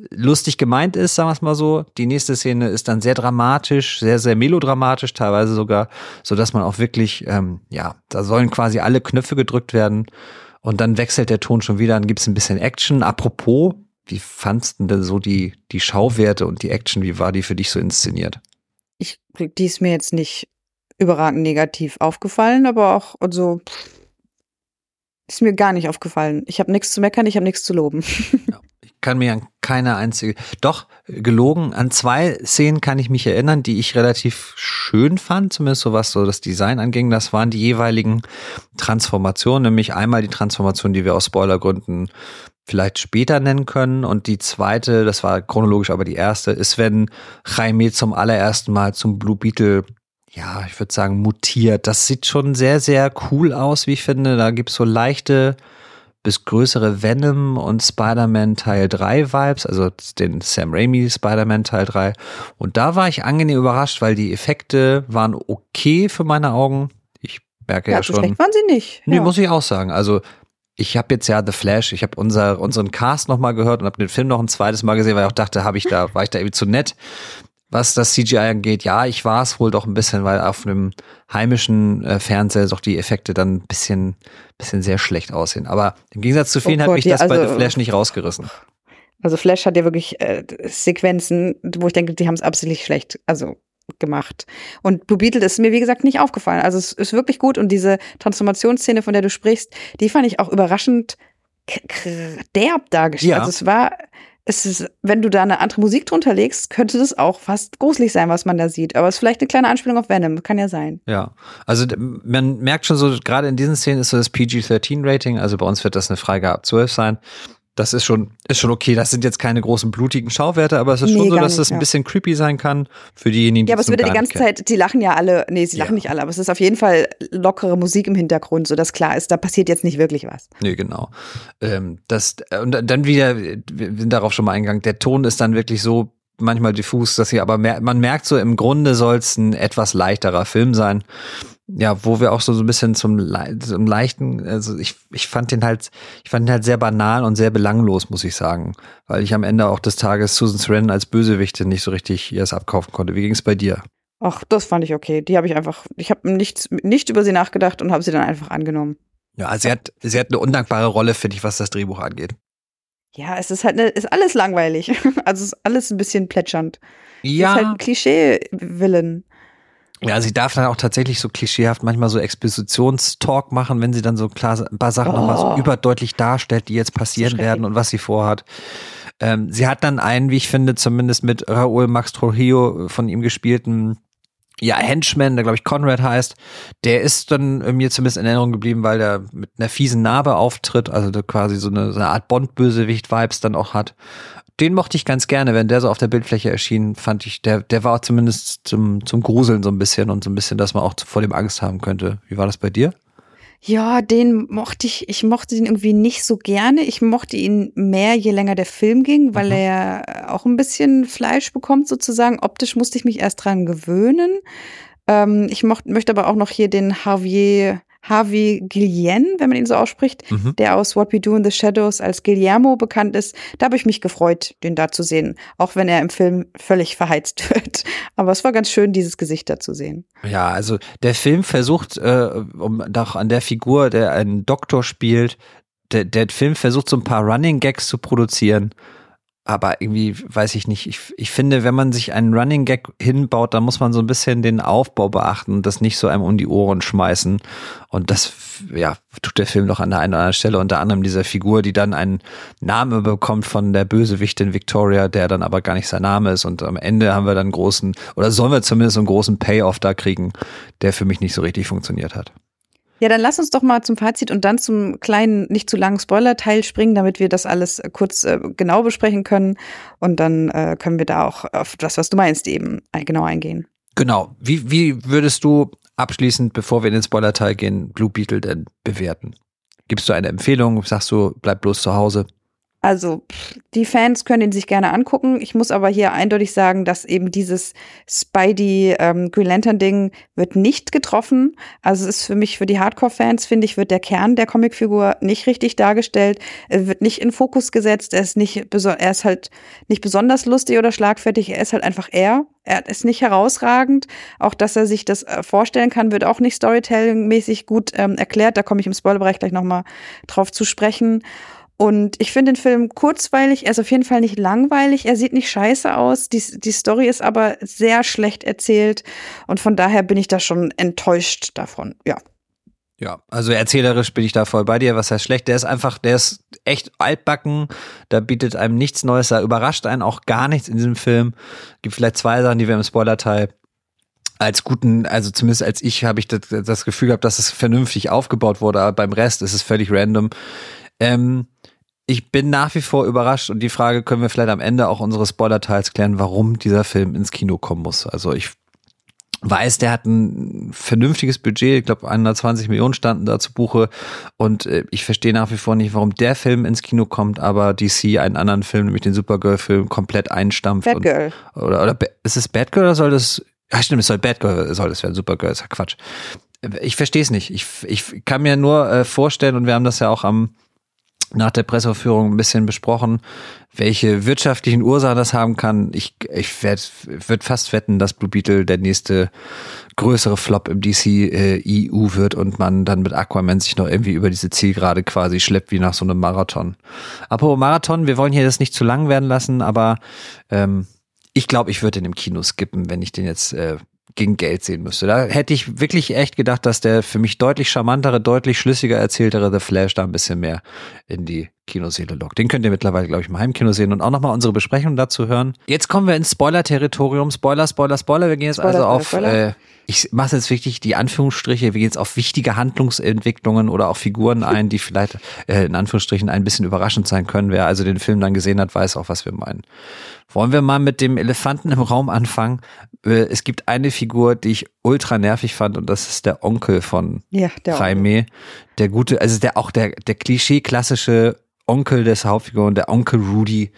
lustig gemeint ist, sagen wir es mal so. Die nächste Szene ist dann sehr dramatisch, sehr, sehr melodramatisch, teilweise sogar, so dass man auch wirklich, ähm, ja, da sollen quasi alle Knöpfe gedrückt werden und dann wechselt der Ton schon wieder, dann gibt's ein bisschen Action. Apropos, wie fandst du denn so die, die Schauwerte und die Action, wie war die für dich so inszeniert? Ich, die ist mir jetzt nicht überragend negativ aufgefallen, aber auch, also, ist mir gar nicht aufgefallen. Ich habe nichts zu meckern, ich habe nichts zu loben. Ja, ich kann mir an keine einzige, doch gelogen, an zwei Szenen kann ich mich erinnern, die ich relativ schön fand, zumindest so was so das Design anging. Das waren die jeweiligen Transformationen, nämlich einmal die Transformation, die wir aus Spoilergründen vielleicht später nennen können, und die zweite, das war chronologisch aber die erste, ist, wenn Jaime zum allerersten Mal zum Blue Beetle, ja, ich würde sagen, mutiert. Das sieht schon sehr, sehr cool aus, wie ich finde. Da gibt's so leichte bis größere Venom und Spider-Man Teil drei Vibes, also den Sam Raimi Spider-Man Teil drei. Und da war ich angenehm überrascht, weil die Effekte waren okay für meine Augen. Ich merke ja, ja schon. Schlecht waren sie nicht. Nee, ja. muss ich auch sagen. Also ich habe jetzt ja The Flash, ich habe unser, unseren Cast nochmal gehört und habe den Film noch ein zweites Mal gesehen, weil ich auch dachte, habe ich da, war ich da irgendwie zu nett. Was das C G I angeht, ja, ich war es wohl doch ein bisschen, weil auf einem heimischen äh, Fernseher doch die Effekte dann ein bisschen, bisschen sehr schlecht aussehen. Aber im Gegensatz zu vielen oh hat Gott, mich ja, das also, bei The Flash nicht rausgerissen. Also Flash hat ja wirklich äh, Sequenzen, wo ich denke, die haben es absichtlich schlecht also gemacht. Und Blue Beetle ist mir, wie gesagt, nicht aufgefallen. Also es ist wirklich gut, und diese Transformationsszene, von der du sprichst, die fand ich auch überraschend derb dargestellt. Ja. Also es war... Es ist, wenn du da eine andere Musik drunter legst, könnte das auch fast gruselig sein, was man da sieht. Aber es ist vielleicht eine kleine Anspielung auf Venom, kann ja sein. Ja, also man merkt schon so, gerade in diesen Szenen ist so das P G dreizehn Rating, also bei uns wird das eine Freigabe ab zwölf sein. Das ist schon, ist schon okay. Das sind jetzt keine großen blutigen Schauwerte, aber es ist nee, schon so, dass nicht, das ein ja. bisschen creepy sein kann für diejenigen, die Ja, aber es wird ja die ganze kennen. Zeit, die lachen ja alle, nee, sie lachen Ja. nicht alle, aber es ist auf jeden Fall lockere Musik im Hintergrund, sodass klar ist, da passiert jetzt nicht wirklich was. Nee, genau. Ähm, das, und dann wieder, wir sind darauf schon mal eingegangen, der Ton ist dann wirklich so manchmal diffus, dass sie aber mer- man merkt so, im Grunde soll es ein etwas leichterer Film sein. Ja, wo wir auch so, so ein bisschen zum, Le- zum leichten, also ich, ich fand den halt, ich fand den halt sehr banal und sehr belanglos, muss ich sagen. Weil ich am Ende auch des Tages Susan Sarandon als Bösewichtin nicht so richtig ihr es abkaufen konnte. Wie ging es bei dir? Ach, das fand ich okay. Die habe ich einfach, ich habe nichts, nicht über sie nachgedacht und habe sie dann einfach angenommen. Ja, also sie hat, sie hat eine undankbare Rolle, finde ich, was das Drehbuch angeht. Ja, es ist halt, ne, ist alles langweilig. Also es ist alles ein bisschen plätschernd. Ja. Ist halt ein Klischee-Villain. Ja, sie darf dann auch tatsächlich so klischeehaft manchmal so Expositionstalk machen, wenn sie dann so klar ein paar Sachen Oh. nochmal so überdeutlich darstellt, die jetzt passieren werden und was sie vorhat. Ähm, sie hat dann einen, wie ich finde, zumindest mit Raúl Max Trujillo von ihm gespielten, ja, Henchman, der glaube ich Conrad heißt, der ist dann mir zumindest in Erinnerung geblieben, weil der mit einer fiesen Narbe auftritt, also der quasi so eine, so eine Art Bond-Bösewicht-Vibes dann auch hat. Den mochte ich ganz gerne, wenn der so auf der Bildfläche erschien, fand ich, der, der war auch zumindest zum, zum Gruseln so ein bisschen und so ein bisschen, dass man auch vor dem Angst haben könnte. Wie war das bei dir? Ja, den mochte ich, ich mochte den irgendwie nicht so gerne. Ich mochte ihn mehr, je länger der Film ging, weil Mhm. er auch ein bisschen Fleisch bekommt sozusagen. Optisch musste ich mich erst dran gewöhnen. Ähm, ich mocht, möchte aber auch noch hier den Javier, Harvey Guillén, wenn man ihn so ausspricht, Mhm. der aus What We Do in the Shadows als Guillermo bekannt ist. Da habe ich mich gefreut, den da zu sehen, auch wenn er im Film völlig verheizt wird. Aber es war ganz schön, dieses Gesicht da zu sehen. Ja, also der Film versucht, äh, um doch an der Figur, der einen Doktor spielt, der, der Film versucht so ein paar Running Gags zu produzieren. Aber irgendwie, weiß ich nicht, ich, ich finde, wenn man sich einen Running Gag hinbaut, dann muss man so ein bisschen den Aufbau beachten und das nicht so einem um die Ohren schmeißen. Und das, ja, tut der Film doch an der einen oder anderen Stelle, unter anderem dieser Figur, die dann einen Namen bekommt von der Bösewichtin Victoria, der dann aber gar nicht sein Name ist. Und am Ende haben wir dann einen großen, oder sollen wir zumindest einen großen Payoff da kriegen, der für mich nicht so richtig funktioniert hat. Ja, dann lass uns doch mal zum Fazit und dann zum kleinen, nicht zu langen Spoiler-Teil springen, damit wir das alles äh, kurz äh, genau besprechen können. Und dann äh, können wir da auch auf das, was du meinst, eben äh, genau eingehen. Genau. Wie, wie würdest du abschließend, bevor wir in den Spoiler-Teil gehen, Blue Beetle denn bewerten? Gibst du eine Empfehlung? Sagst du, bleib bloß zu Hause? Also die Fans können ihn sich gerne angucken. Ich muss aber hier eindeutig sagen, dass eben dieses Spidey ähm, Green Lantern Ding wird nicht getroffen. Also es ist für mich, für die Hardcore-Fans, finde ich, wird der Kern der Comicfigur nicht richtig dargestellt. Er wird nicht in Fokus gesetzt. Er ist nicht, er ist halt nicht besonders lustig oder schlagfertig. Er ist halt einfach er. Er ist nicht herausragend. Auch, dass er sich das vorstellen kann, wird auch nicht Storytelling-mäßig gut ähm, erklärt. Da komme ich im Spoilerbereich gleich nochmal drauf zu sprechen. Und ich finde den Film kurzweilig, er ist auf jeden Fall nicht langweilig, er sieht nicht scheiße aus, die, die Story ist aber sehr schlecht erzählt und von daher bin ich da schon enttäuscht davon, ja. Ja, also erzählerisch bin ich da voll bei dir, was heißt schlecht, der ist einfach, der ist echt altbacken, da bietet einem nichts Neues, da überrascht einen auch gar nichts in diesem Film, gibt vielleicht zwei Sachen, die wir im Spoiler-Teil als guten, also zumindest als ich, habe ich das, das Gefühl gehabt, dass es vernünftig aufgebaut wurde, aber beim Rest ist es völlig random. Ähm, Ich bin nach wie vor überrascht und die Frage können wir vielleicht am Ende auch unseres Spoiler-Teils klären, warum dieser Film ins Kino kommen muss. Also ich weiß, der hat ein vernünftiges Budget, ich glaube hundertzwanzig Millionen standen da zu Buche und ich verstehe nach wie vor nicht, warum der Film ins Kino kommt, aber D C einen anderen Film, nämlich den Supergirl-Film, komplett einstampft. Batgirl. Und, oder, oder ist es Batgirl oder soll das, ja stimmt, es soll Batgirl, soll das werden, Supergirl, ist ja Quatsch. Ich verstehe es nicht. Ich, ich kann mir nur äh, vorstellen und wir haben das ja auch am nach der Presseaufführung ein bisschen besprochen, welche wirtschaftlichen Ursachen das haben kann. Ich, ich werde würd fast wetten, dass Blue Beetle der nächste größere Flop im D C äh, E U wird und man dann mit Aquaman sich noch irgendwie über diese Zielgerade quasi schleppt wie nach so einem Marathon. Apropos Marathon, wir wollen hier das nicht zu lang werden lassen, aber ähm, ich glaube, ich würde den im Kino skippen, wenn ich den jetzt äh, gegen Geld sehen müsste. Da hätte ich wirklich echt gedacht, dass der für mich deutlich charmantere, deutlich schlüssiger erzähltere The Flash da ein bisschen mehr in die Kinoseele lockt. Den könnt ihr mittlerweile, glaube ich, im Heimkino sehen und auch nochmal unsere Besprechung dazu hören. Jetzt kommen wir ins Spoiler-Territorium. Spoiler, Spoiler, Spoiler. Wir gehen jetzt Spoiler, also auf, Spoiler. Äh, ich mache jetzt wirklich die Anführungsstriche, wir gehen jetzt auf wichtige Handlungsentwicklungen oder auch Figuren ein, die vielleicht äh, in Anführungsstrichen ein bisschen überraschend sein können. Wer also den Film dann gesehen hat, weiß auch, was wir meinen. Wollen wir mal mit dem Elefanten im Raum anfangen? Äh, es gibt eine Figur, die ich ultra nervig fand und das ist der Onkel von ja, der Jaime. Onkel. Der gute, also der auch der, der Klischee-klassische Onkel des Hauptfiguren, der Onkel Rudy.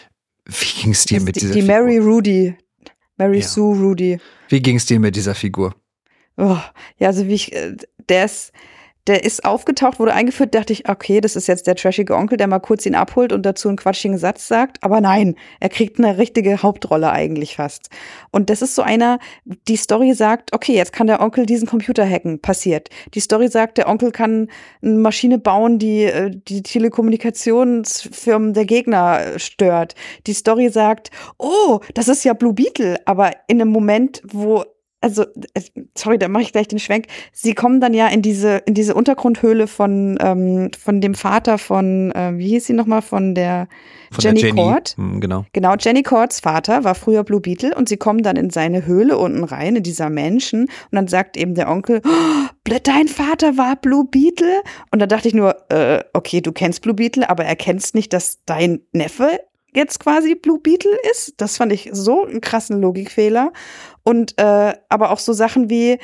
Wie ging's dir mit die, dieser die Figur? Die Mary Rudy. Mary ja. Sue Rudy. Wie ging's dir mit dieser Figur? Oh, ja, also wie ich, der ist, der ist aufgetaucht, wurde eingeführt, dachte ich, okay, das ist jetzt der trashige Onkel, der mal kurz ihn abholt und dazu einen quatschigen Satz sagt. Aber nein, er kriegt eine richtige Hauptrolle eigentlich fast. Und das ist so einer, die Story sagt, okay, jetzt kann der Onkel diesen Computer hacken, passiert. Die Story sagt, der Onkel kann eine Maschine bauen, die die Telekommunikationsfirmen der Gegner stört. Die Story sagt, oh, das ist ja Blue Beetle. Aber in einem Moment, wo Also, sorry, da mache ich gleich den Schwenk. Sie kommen dann ja in diese in diese Untergrundhöhle von ähm, von dem Vater von, äh, wie hieß sie nochmal, von der von Jenny, der Jenny Cord. Hm, genau. Genau, Jenny Cords Vater war früher Blue Beetle und sie kommen dann in seine Höhle unten rein, in dieser Menschen. Und dann sagt eben der Onkel, oh, dein Vater war Blue Beetle? Und da dachte ich nur, äh, okay, du kennst Blue Beetle, aber erkennst nicht, dass dein Neffe jetzt quasi Blue Beetle ist. Das fand ich so einen krassen Logikfehler. Und äh, aber auch so Sachen wie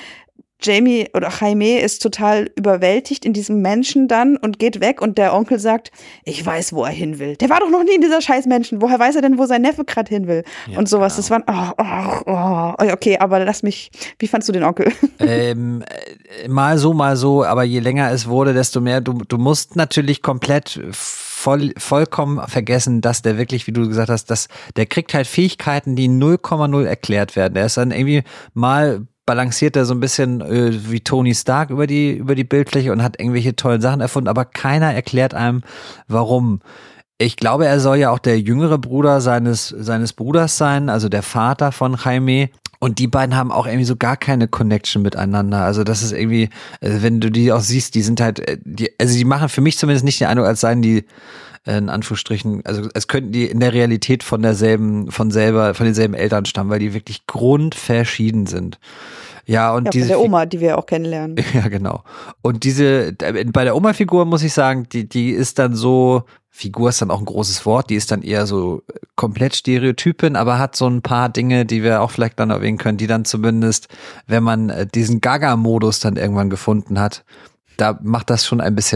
Jamie oder Jaime ist total überwältigt in diesem Menschen dann und geht weg und der Onkel sagt, ich weiß, wo er hin will. Der war doch noch nie in dieser scheiß Menschen. Woher weiß er denn, wo sein Neffe gerade hin will? Ja, und sowas. Genau. Das waren, oh, oh, oh, okay, aber lass mich, wie fandst du den Onkel? Ähm, mal so, mal so, aber je länger es wurde, desto mehr, du, du musst natürlich komplett voll, vollkommen vergessen, dass der wirklich, wie du gesagt hast, dass der kriegt halt Fähigkeiten, die null Komma null erklärt werden. Der ist dann irgendwie mal balanciert er so ein bisschen äh, wie Tony Stark über die über die Bildfläche und hat irgendwelche tollen Sachen erfunden, aber keiner erklärt einem, warum. Ich glaube, er soll ja auch der jüngere Bruder seines seines Bruders sein, also der Vater von Jaime. Und die beiden haben auch irgendwie so gar keine Connection miteinander. Also das ist irgendwie, also wenn du die auch siehst, die sind halt, die, also die machen für mich zumindest nicht den Eindruck, als seien die in Anführungsstrichen, also als könnten die in der Realität von derselben, von selber, von denselben Eltern stammen, weil die wirklich grundverschieden sind. Ja, und ja, diese bei der Oma, die wir auch kennenlernen. Ja, genau. Und diese, bei der Oma-Figur muss ich sagen, die, die ist dann so, Figur ist dann auch ein großes Wort, die ist dann eher so komplett Stereotypin, aber hat so ein paar Dinge, die wir auch vielleicht dann erwähnen können, die dann zumindest, wenn man diesen Gaga-Modus dann irgendwann gefunden hat, da macht das schon ein bisschen Spaß.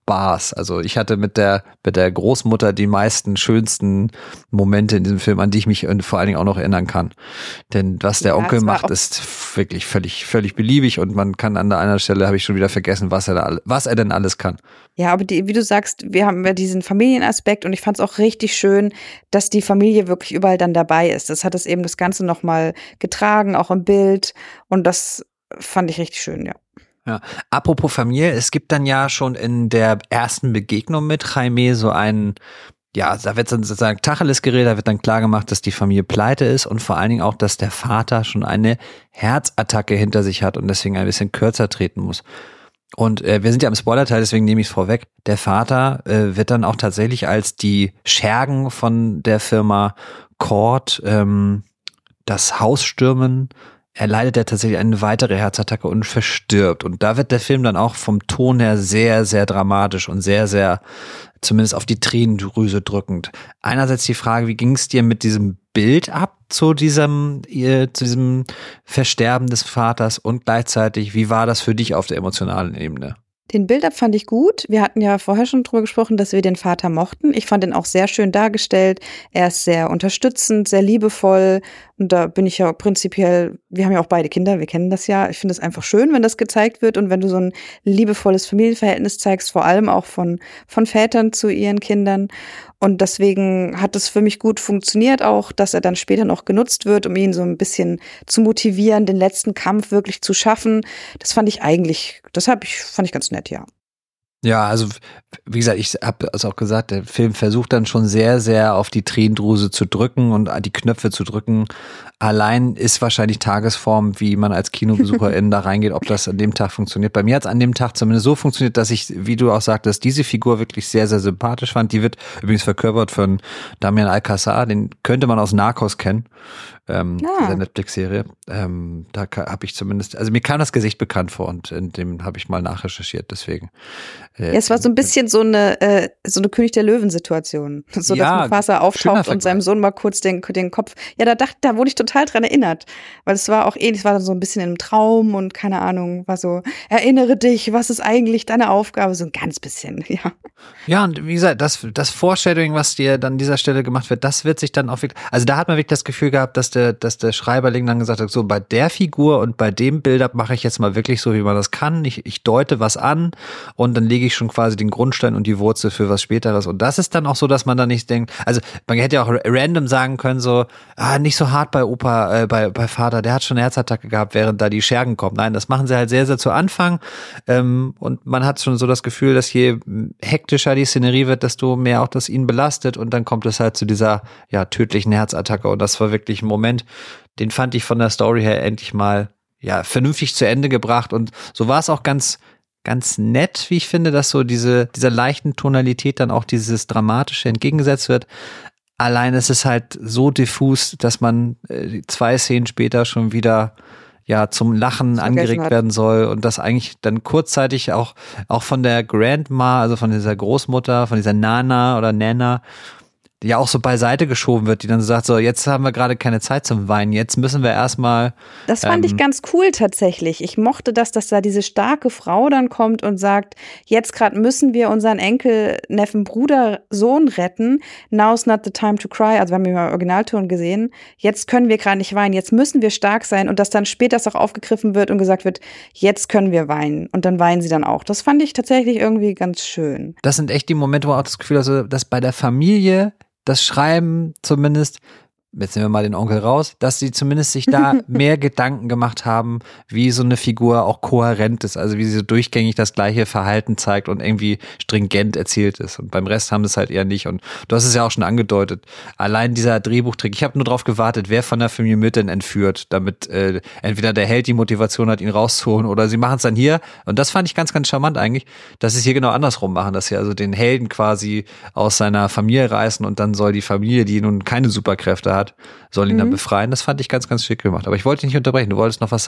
Spaß. Also ich hatte mit der mit der Großmutter die meisten schönsten Momente in diesem Film, an die ich mich vor allen Dingen auch noch erinnern kann. Denn was der Ja, Onkel es war macht, auch- ist wirklich völlig völlig beliebig und man kann an der einer Stelle, habe ich schon wieder vergessen, was er da all- was er denn alles kann. Ja, aber die, wie du sagst, wir haben ja diesen Familienaspekt und ich fand es auch richtig schön, dass die Familie wirklich überall dann dabei ist. Das hat es eben das Ganze nochmal getragen, auch im Bild und das fand ich richtig schön, ja. Ja. Apropos Familie, es gibt dann ja schon in der ersten Begegnung mit Jaime so einen, ja, da wird dann sozusagen Tacheles geredet, da wird dann klar gemacht, dass die Familie pleite ist und vor allen Dingen auch, dass der Vater schon eine Herzattacke hinter sich hat und deswegen ein bisschen kürzer treten muss. Und äh, wir sind ja im Spoilerteil, deswegen nehme ich es vorweg. Der Vater äh, wird dann auch tatsächlich als die Schergen von der Firma Cord ähm, das Haus stürmen. Er leidet ja tatsächlich eine weitere Herzattacke und verstirbt. Und da wird der Film dann auch vom Ton her sehr, sehr dramatisch und sehr, sehr, zumindest auf die Tränendrüse drückend. Einerseits die Frage, wie ging es dir mit diesem Bild ab zu diesem, äh, zu diesem Versterben des Vaters und gleichzeitig, wie war das für dich auf der emotionalen Ebene? Den Build-up fand ich gut. Wir hatten ja vorher schon drüber gesprochen, dass wir den Vater mochten. Ich fand ihn auch sehr schön dargestellt. Er ist sehr unterstützend, sehr liebevoll. Und da bin ich ja prinzipiell, wir haben ja auch beide Kinder, wir kennen das ja. Ich finde es einfach schön, wenn das gezeigt wird und wenn du so ein liebevolles Familienverhältnis zeigst, vor allem auch von, von Vätern zu ihren Kindern. Und deswegen hat es für mich gut funktioniert auch, dass er dann später noch genutzt wird, um ihn so ein bisschen zu motivieren, den letzten Kampf wirklich zu schaffen. Das fand ich eigentlich, das hab ich, fand ich ganz nett, ja. Ja, also wie gesagt, ich habe es auch gesagt, der Film versucht dann schon sehr, sehr auf die Tränendrüse zu drücken und die Knöpfe zu drücken. Allein ist wahrscheinlich Tagesform, wie man als KinobesucherInnen da reingeht, ob das an dem Tag funktioniert. Bei mir hat es an dem Tag zumindest so funktioniert, dass ich, wie du auch sagtest, diese Figur wirklich sehr, sehr sympathisch fand. Die wird übrigens verkörpert von Damian Alcázar, den könnte man aus Narcos kennen, ähm, Ah. dieser Netflix-Serie. Ähm, da habe ich zumindest, also mir kam das Gesicht bekannt vor und in dem habe ich mal nachrecherchiert, deswegen. Äh, Ja, es war so ein bisschen so eine, äh, so eine König der Löwen-Situation. So, Ja, dass Mufasa schöner auftaucht und Vergleich. seinem Sohn mal kurz den, den Kopf, ja, da dachte, da wurde ich total dran erinnert. Weil es war auch ähnlich, es war so ein bisschen im Traum und keine Ahnung, war so, erinnere dich, was ist eigentlich deine Aufgabe? So ein ganz bisschen, ja. Ja, und wie gesagt, das, das Foreshadowing, was dir dann an dieser Stelle gemacht wird, das wird sich dann auch wirklich, also da hat man wirklich das Gefühl gehabt, dass der, dass der Schreiberling dann gesagt hat, so bei der Figur und bei dem Build-up mache ich jetzt mal wirklich so, wie man das kann. Ich, ich deute was an und dann lege ich schon quasi den Grundstein und die Wurzel für was Späteres. Und das ist dann auch so, dass man da nicht denkt, also man hätte ja auch random sagen können, so, ah, nicht so hart bei Opa, äh, bei, bei Vater, der hat schon eine Herzattacke gehabt, während da die Schergen kommen. Nein, das machen sie halt sehr, sehr zu Anfang. Ähm, und man hat schon so das Gefühl, dass je hektischer die Szenerie wird, desto mehr auch das ihn belastet. Und dann kommt es halt zu dieser, ja, tödlichen Herzattacke. Und das war wirklich ein Moment, den fand ich von der Story her endlich mal, ja, vernünftig zu Ende gebracht. Und so war es auch ganz, ganz nett, wie ich finde, dass so diese, dieser leichten Tonalität dann auch dieses Dramatische entgegengesetzt wird. Allein ist es halt so diffus, dass man äh, zwei Szenen später schon wieder ja zum Lachen Vergessen angeregt hat. werden soll und das eigentlich dann kurzzeitig auch auch von der Grandma, also von dieser Großmutter, von dieser Nana oder Nana, die ja auch so beiseite geschoben wird, die dann so sagt, so jetzt haben wir gerade keine Zeit zum Weinen, jetzt müssen wir erstmal. Das fand Ähm, ich ganz cool tatsächlich. Ich mochte das, dass da diese starke Frau dann kommt und sagt, jetzt gerade müssen wir unseren Enkel, Neffen, Bruder, Sohn retten. Now's not the time to cry. Also wir haben ja im Originalton gesehen. Jetzt können wir gerade nicht weinen. Jetzt müssen wir stark sein. Und dass dann später das auch aufgegriffen wird und gesagt wird, jetzt können wir weinen. Und dann weinen sie dann auch. Das fand ich tatsächlich irgendwie ganz schön. Das sind echt die Momente, wo man auch das Gefühl hat, dass bei der Familie das Schreiben zumindest, jetzt nehmen wir mal den Onkel raus, dass sie zumindest sich da mehr Gedanken gemacht haben, wie so eine Figur auch kohärent ist, also wie sie so durchgängig das gleiche Verhalten zeigt und irgendwie stringent erzählt ist. Und beim Rest haben sie es halt eher nicht. Und du hast es ja auch schon angedeutet. Allein dieser Drehbuchtrick, ich habe nur drauf gewartet, wer von der Familie mit denn entführt, damit äh, entweder der Held die Motivation hat, ihn rauszuholen, oder sie machen es dann hier. Und das fand ich ganz, ganz charmant eigentlich, dass sie es hier genau andersrum machen, dass sie also den Helden quasi aus seiner Familie reißen und dann soll die Familie, die nun keine Superkräfte hat, soll ihn Mhm. dann befreien. Das fand ich ganz, ganz schick gemacht. Aber ich wollte dich nicht unterbrechen, du wolltest noch was sagen.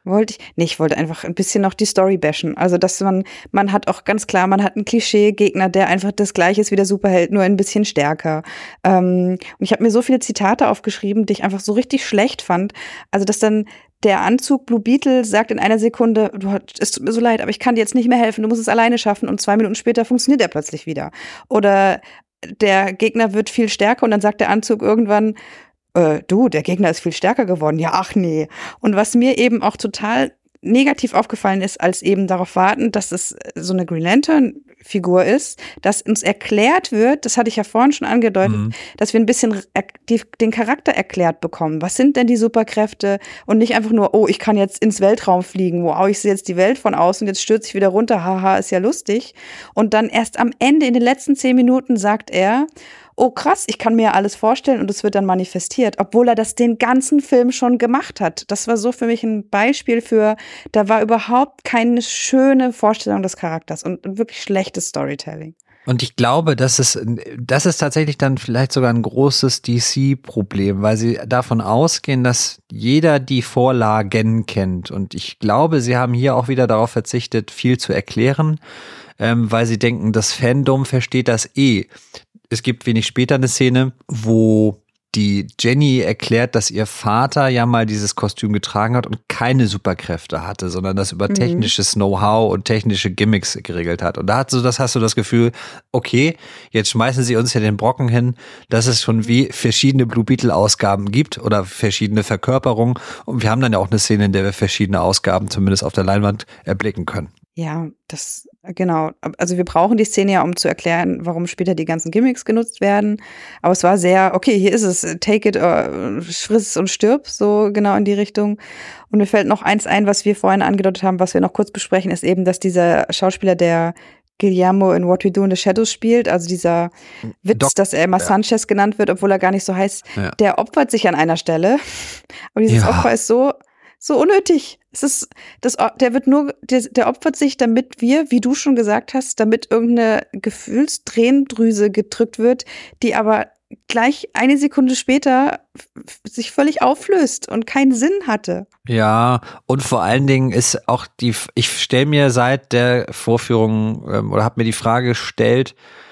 wollte ich, nee, ich wollte einfach ein bisschen noch die Story bashen. Also, dass man, man hat auch ganz klar, man hat einen Klischee-Gegner, der einfach das Gleiche ist wie der Superheld, nur ein bisschen stärker. Ähm, und ich habe mir so viele Zitate aufgeschrieben, die ich einfach so richtig schlecht fand. Also, dass dann der Anzug Blue Beetle sagt in einer Sekunde, du, es tut mir so leid, aber ich kann dir jetzt nicht mehr helfen, du musst es alleine schaffen, und zwei Minuten später funktioniert er plötzlich wieder. Oder der Gegner wird viel stärker und dann sagt der Anzug irgendwann, Äh, du, der Gegner ist viel stärker geworden. Ja, ach nee. Und was mir eben auch total negativ aufgefallen ist, als eben darauf warten, dass es so eine Green Lantern-Figur ist, dass uns erklärt wird, das hatte ich ja vorhin schon angedeutet, mhm. dass wir ein bisschen die, den Charakter erklärt bekommen. Was sind denn die Superkräfte? Und nicht einfach nur, oh, ich kann jetzt ins Weltraum fliegen, wow, ich sehe jetzt die Welt von außen und jetzt stürze ich wieder runter, haha, ist ja lustig. Und dann erst am Ende, in den letzten zehn Minuten, sagt er, oh krass, ich kann mir alles vorstellen und es wird dann manifestiert, obwohl er das den ganzen Film schon gemacht hat. Das war so für mich ein Beispiel für, da war überhaupt keine schöne Vorstellung des Charakters und wirklich schlechtes Storytelling. Und ich glaube, das ist, das ist tatsächlich dann vielleicht sogar ein großes D C-Problem, weil sie davon ausgehen, dass jeder die Vorlagen kennt. Und ich glaube, sie haben hier auch wieder darauf verzichtet, viel zu erklären, ähm, weil sie denken, das Fandom versteht das eh. Es gibt wenig später eine Szene, wo die Jenny erklärt, dass ihr Vater ja mal dieses Kostüm getragen hat und keine Superkräfte hatte, sondern das über mhm. technisches Know-how und technische Gimmicks geregelt hat. Und da hast du, das hast du das Gefühl, okay, jetzt schmeißen sie uns ja den Brocken hin, dass es schon wie verschiedene Blue Beetle-Ausgaben gibt oder verschiedene Verkörperungen. Und wir haben dann ja auch eine Szene, in der wir verschiedene Ausgaben zumindest auf der Leinwand erblicken können. Ja, das, genau. Also wir brauchen die Szene ja, um zu erklären, warum später die ganzen Gimmicks genutzt werden. Aber es war sehr, okay, hier ist es, take it, uh, friss und stirb, so genau in die Richtung. Und mir fällt noch eins ein, was wir vorhin angedeutet haben, was wir noch kurz besprechen, ist eben, dass dieser Schauspieler, der Guillermo in What We Do in the Shadows spielt, also dieser Witz, Doc, dass er immer ja. Sanchez genannt wird, obwohl er gar nicht so heißt, ja. der opfert sich an einer Stelle. Aber dieses ja. Opfer ist so So unnötig. Es ist, das, der wird nur, der, der opfert sich, damit wir, wie du schon gesagt hast, damit irgendeine Gefühlstränendrüse gedrückt wird, die aber gleich eine Sekunde später sich völlig auflöst und keinen Sinn hatte. Ja, und vor allen Dingen ist auch die, ich stelle mir seit der Vorführung ähm, oder habe mir die Frage gestellt,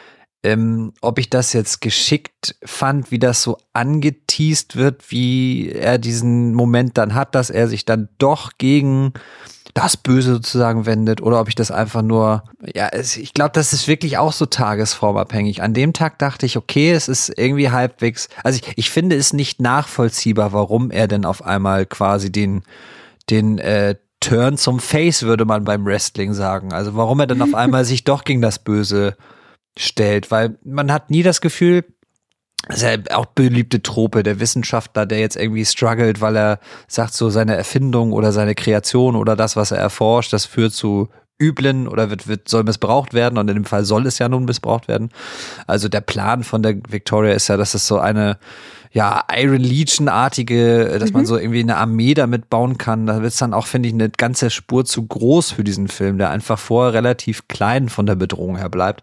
Ähm, ob ich das jetzt geschickt fand, wie das so angeteast wird, wie er diesen Moment dann hat, dass er sich dann doch gegen das Böse sozusagen wendet, oder ob ich das einfach nur, ja, es, ich glaube, das ist wirklich auch so tagesformabhängig. An dem Tag dachte ich, okay, es ist irgendwie halbwegs, also ich, ich finde es nicht nachvollziehbar, warum er denn auf einmal quasi den, den, äh, Turn zum Face, würde man beim Wrestling sagen. Also warum er dann auf einmal sich doch gegen das Böse stellt, weil man hat nie das Gefühl, das ist ja auch beliebte Trope, der Wissenschaftler, der jetzt irgendwie struggelt, weil er sagt, so seine Erfindung oder seine Kreation oder das, was er erforscht, das führt zu Üblen oder wird, wird, soll missbraucht werden, und in dem Fall soll es ja nun missbraucht werden. Also der Plan von der Victoria ist ja, dass es so eine ja, Iron Legion-artige, dass mhm. man so irgendwie eine Armee damit bauen kann. Da wird es dann auch, finde ich, eine ganze Spur zu groß für diesen Film, der einfach vorher relativ klein von der Bedrohung her bleibt.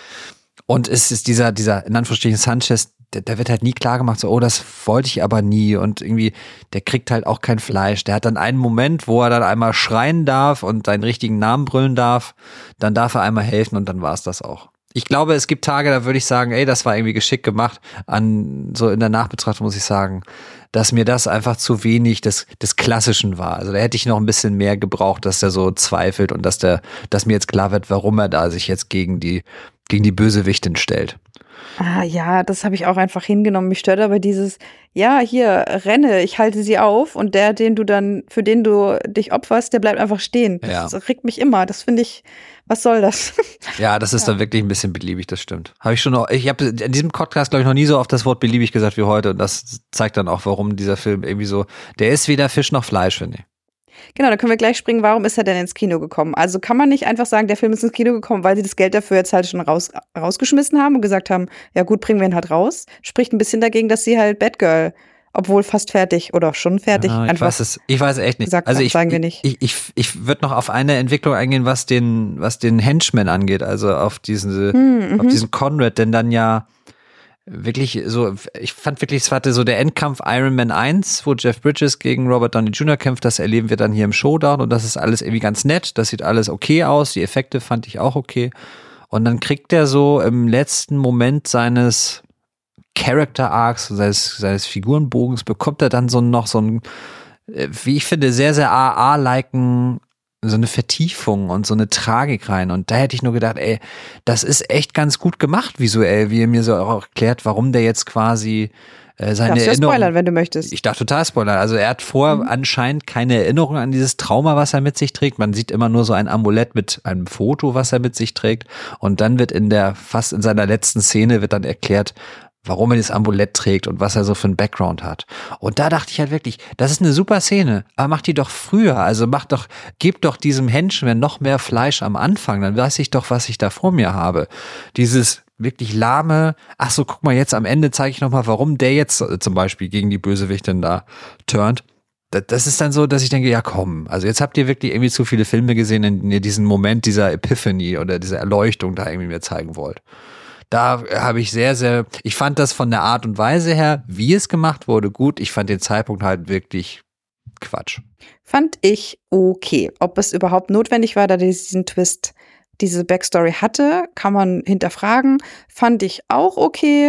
Und es ist dieser, dieser, in Anführungsstrichen, Sanchez, der, der wird halt nie klar gemacht, so, oh, das wollte ich aber nie. Und irgendwie, der kriegt halt auch kein Fleisch. Der hat dann einen Moment, wo er dann einmal schreien darf und seinen richtigen Namen brüllen darf. Dann darf er einmal helfen und dann war es das auch. Ich glaube, es gibt Tage, da würde ich sagen, ey, das war irgendwie geschickt gemacht. An, so in der Nachbetrachtung muss ich sagen, dass mir das einfach zu wenig des, des Klassischen war. Also da hätte ich noch ein bisschen mehr gebraucht, dass der so zweifelt und dass der, dass mir jetzt klar wird, warum er da sich jetzt gegen die, gegen die Bösewichtin stellt. Ah ja, das habe ich auch einfach hingenommen. Mich stört aber dieses, ja, hier, renne, ich halte sie auf, und der, den du dann, für den du dich opferst, der bleibt einfach stehen. Das ja. regt mich immer. Das finde ich, was soll das? Ja, das ist ja. dann wirklich ein bisschen beliebig, das stimmt. Habe ich schon noch, ich habe in diesem Podcast, glaube ich, noch nie so oft das Wort beliebig gesagt wie heute, und das zeigt dann auch, warum dieser Film irgendwie so, der ist weder Fisch noch Fleisch, finde ich. Genau, da können wir gleich springen, warum ist er denn ins Kino gekommen? Also kann man nicht einfach sagen, der Film ist ins Kino gekommen, weil sie das Geld dafür jetzt halt schon raus, rausgeschmissen haben und gesagt haben, ja gut, bringen wir ihn halt raus. Spricht ein bisschen dagegen, dass sie halt Batgirl, obwohl fast fertig oder schon fertig, ja, ich einfach weiß es, ich weiß echt nicht. Gesagt, also ich, sagen wir nicht. Ich, ich, ich, ich würde noch auf eine Entwicklung eingehen, was den, was den Henchman angeht, also auf diesen, hm, auf diesen Conrad, denn dann ja wirklich so, ich fand wirklich, es hatte so der Endkampf Iron Man eins, wo Jeff Bridges gegen Robert Downey Junior kämpft, das erleben wir dann hier im Showdown und das ist alles irgendwie ganz nett, das sieht alles okay aus, die Effekte fand ich auch okay und dann kriegt er so im letzten Moment seines Character Arcs, seines, seines Figurenbogens, bekommt er dann so noch so ein, wie ich finde, sehr, sehr A A-liken so eine Vertiefung und so eine Tragik rein. Und da hätte ich nur gedacht, ey, das ist echt ganz gut gemacht visuell, wie er mir so auch erklärt, warum der jetzt quasi äh, seine Darfst du ja Erinnerung... spoilern, wenn du möchtest. Ich darf total spoilern. Also er hat vorher mhm. anscheinend keine Erinnerung an dieses Trauma, was er mit sich trägt. Man sieht immer nur so ein Amulett mit einem Foto, was er mit sich trägt. Und dann wird in der, fast in seiner letzten Szene wird dann erklärt, warum er das Amulett trägt und was er so für einen Background hat. Und da dachte ich halt wirklich, das ist eine super Szene, aber mach die doch früher. Also mach doch, gib doch diesem Henchman noch mehr Fleisch am Anfang, dann weiß ich doch, was ich da vor mir habe. Dieses wirklich lahme, ach so, guck mal, jetzt am Ende zeige ich nochmal, warum der jetzt zum Beispiel gegen die Bösewichtin da turnt. Das ist dann so, dass ich denke, ja komm, also jetzt habt ihr wirklich irgendwie zu viele Filme gesehen, in denen ihr diesen Moment dieser Epiphany oder dieser Erleuchtung da irgendwie mir zeigen wollt. Da habe ich sehr, sehr, ich fand das von der Art und Weise her, wie es gemacht wurde, gut. Ich fand den Zeitpunkt halt wirklich Quatsch. Fand ich okay. Ob es überhaupt notwendig war, da diesen Twist, diese Backstory hatte, kann man hinterfragen. Fand ich auch okay.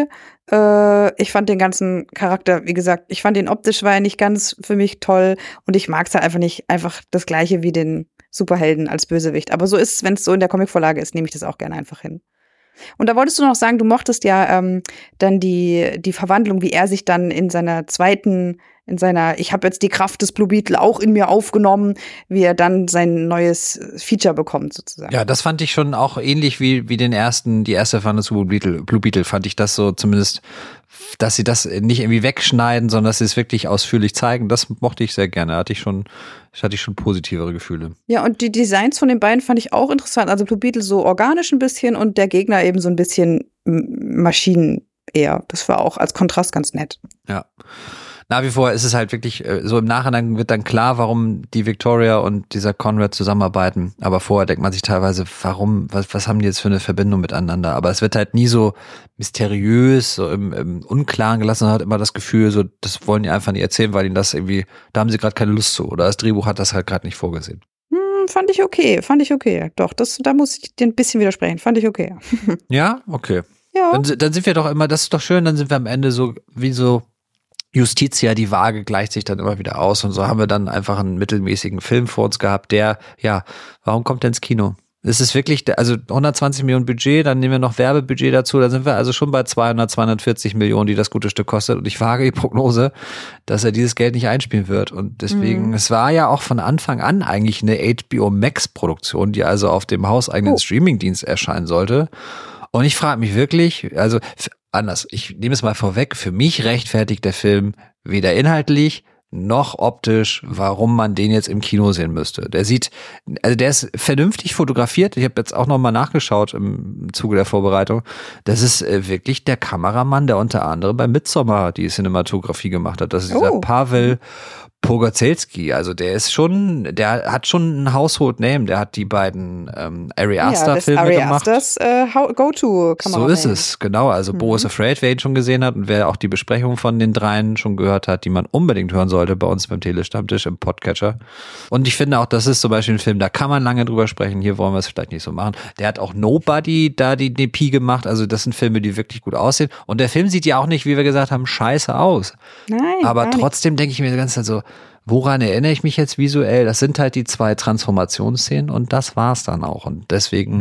Äh, ich fand den ganzen Charakter, wie gesagt, ich fand den optisch war ja nicht ganz für mich toll und ich mag es halt einfach nicht, einfach das Gleiche wie den Superhelden als Bösewicht. Aber so ist es, wenn es so in der Comicvorlage ist, nehme ich das auch gerne einfach hin. Und da wolltest du noch sagen, du mochtest ja ähm, dann die die Verwandlung, wie er sich dann in seiner zweiten, in seiner, ich habe jetzt die Kraft des Blue Beetle auch in mir aufgenommen, wie er dann sein neues Feature bekommt sozusagen. Ja, das fand ich schon auch ähnlich wie wie den ersten, die erste Verwandlung zu Blue Beetle, Blue Beetle fand ich das so zumindest, dass sie das nicht irgendwie wegschneiden, sondern dass sie es wirklich ausführlich zeigen. Das mochte ich sehr gerne. Da hatte ich schon, hatte ich schon positivere Gefühle. Ja, und die Designs von den beiden fand ich auch interessant. Also Blue Beetle so organisch ein bisschen und der Gegner eben so ein bisschen Maschinen eher. Das war auch als Kontrast ganz nett. Ja. Nach wie vor ist es halt wirklich, so im Nachhinein wird dann klar, warum die Victoria und dieser Conrad zusammenarbeiten. Aber vorher denkt man sich teilweise, warum, was, was haben die jetzt für eine Verbindung miteinander? Aber es wird halt nie so mysteriös, so im, im Unklaren gelassen. Man hat immer das Gefühl, so, das wollen die einfach nicht erzählen, weil ihnen das irgendwie, da haben sie gerade keine Lust zu. Oder das Drehbuch hat das halt gerade nicht vorgesehen. Hm, fand ich okay, fand ich okay. Doch, das, da muss ich dir ein bisschen widersprechen. Fand ich okay. Ja, okay. Ja. Dann, dann sind wir doch immer, das ist doch schön, dann sind wir am Ende so, wie so, Justitia, die Waage gleicht sich dann immer wieder aus und so haben wir dann einfach einen mittelmäßigen Film vor uns gehabt, der, ja, warum kommt der ins Kino? Es ist wirklich, also hundertzwanzig Millionen Budget, dann nehmen wir noch Werbebudget dazu, da sind wir also schon bei zweihundert, zweihundertvierzig Millionen, die das gute Stück kostet und ich wage die Prognose, dass er dieses Geld nicht einspielen wird und deswegen, mhm. es war ja auch von Anfang an eigentlich eine H B O Max Produktion, die also auf dem hauseigenen oh. Streamingdienst erscheinen sollte und ich frage mich wirklich, also anders, ich nehme es mal vorweg, für mich rechtfertigt der Film weder inhaltlich noch optisch, warum man den jetzt im Kino sehen müsste. Der sieht, also der ist vernünftig fotografiert. Ich habe jetzt auch nochmal nachgeschaut im Zuge der Vorbereitung. Das ist wirklich der Kameramann, der unter anderem bei Midsommar die Cinematografie gemacht hat. Das ist dieser oh. Pavel Pogozelski, also der ist schon, der hat schon einen Household Name, der hat die beiden ähm, Ari Aster-Filme ja, gemacht. Das Ari Asters äh, Go-To-Kamera. So ist es, genau. Also mhm. Bo is Afraid, wer ihn schon gesehen hat und wer auch die Besprechung von den dreien schon gehört hat, die man unbedingt hören sollte bei uns beim Telestammtisch im Podcatcher. Und ich finde auch, das ist zum Beispiel ein Film, da kann man lange drüber sprechen, hier wollen wir es vielleicht nicht so machen. Der hat auch Nobody da die D P gemacht, also das sind Filme, die wirklich gut aussehen. Und der Film sieht ja auch nicht, wie wir gesagt haben, scheiße aus. Nein, aber trotzdem denke ich mir die ganze Zeit so, woran erinnere ich mich jetzt visuell? Das sind halt die zwei Transformationsszenen und das war's dann auch. Und deswegen,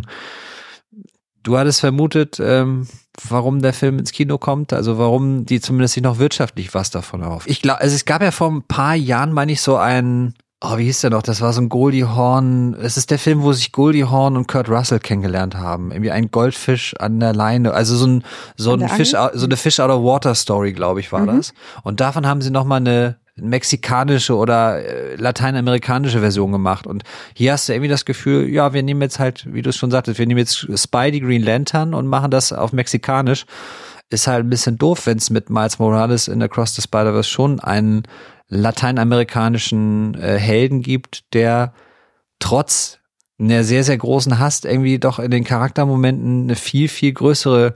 du hattest vermutet, ähm, warum der Film ins Kino kommt, also warum die zumindest sich noch wirtschaftlich was davon erhofft. Ich glaube, also es gab ja vor ein paar Jahren, meine ich, so ein, oh, wie hieß der noch? Das war so ein Goldie Hawn, es ist der Film, wo sich Goldie Hawn und Kurt Russell kennengelernt haben. Irgendwie ein Goldfisch an der Leine, also so ein, so ein Fish, so eine Fish out of Water Story, glaube ich, war mhm. das. Und davon haben sie nochmal eine mexikanische oder äh, lateinamerikanische Version gemacht und hier hast du irgendwie das Gefühl, ja, wir nehmen jetzt halt, wie du es schon sagtest, wir nehmen jetzt Spidey Green Lantern und machen das auf mexikanisch. Ist halt ein bisschen doof, wenn es mit Miles Morales in Across the Spider-Verse schon einen lateinamerikanischen äh, Helden gibt, der trotz einer sehr, sehr großen Hast irgendwie doch in den Charaktermomenten eine viel, viel größere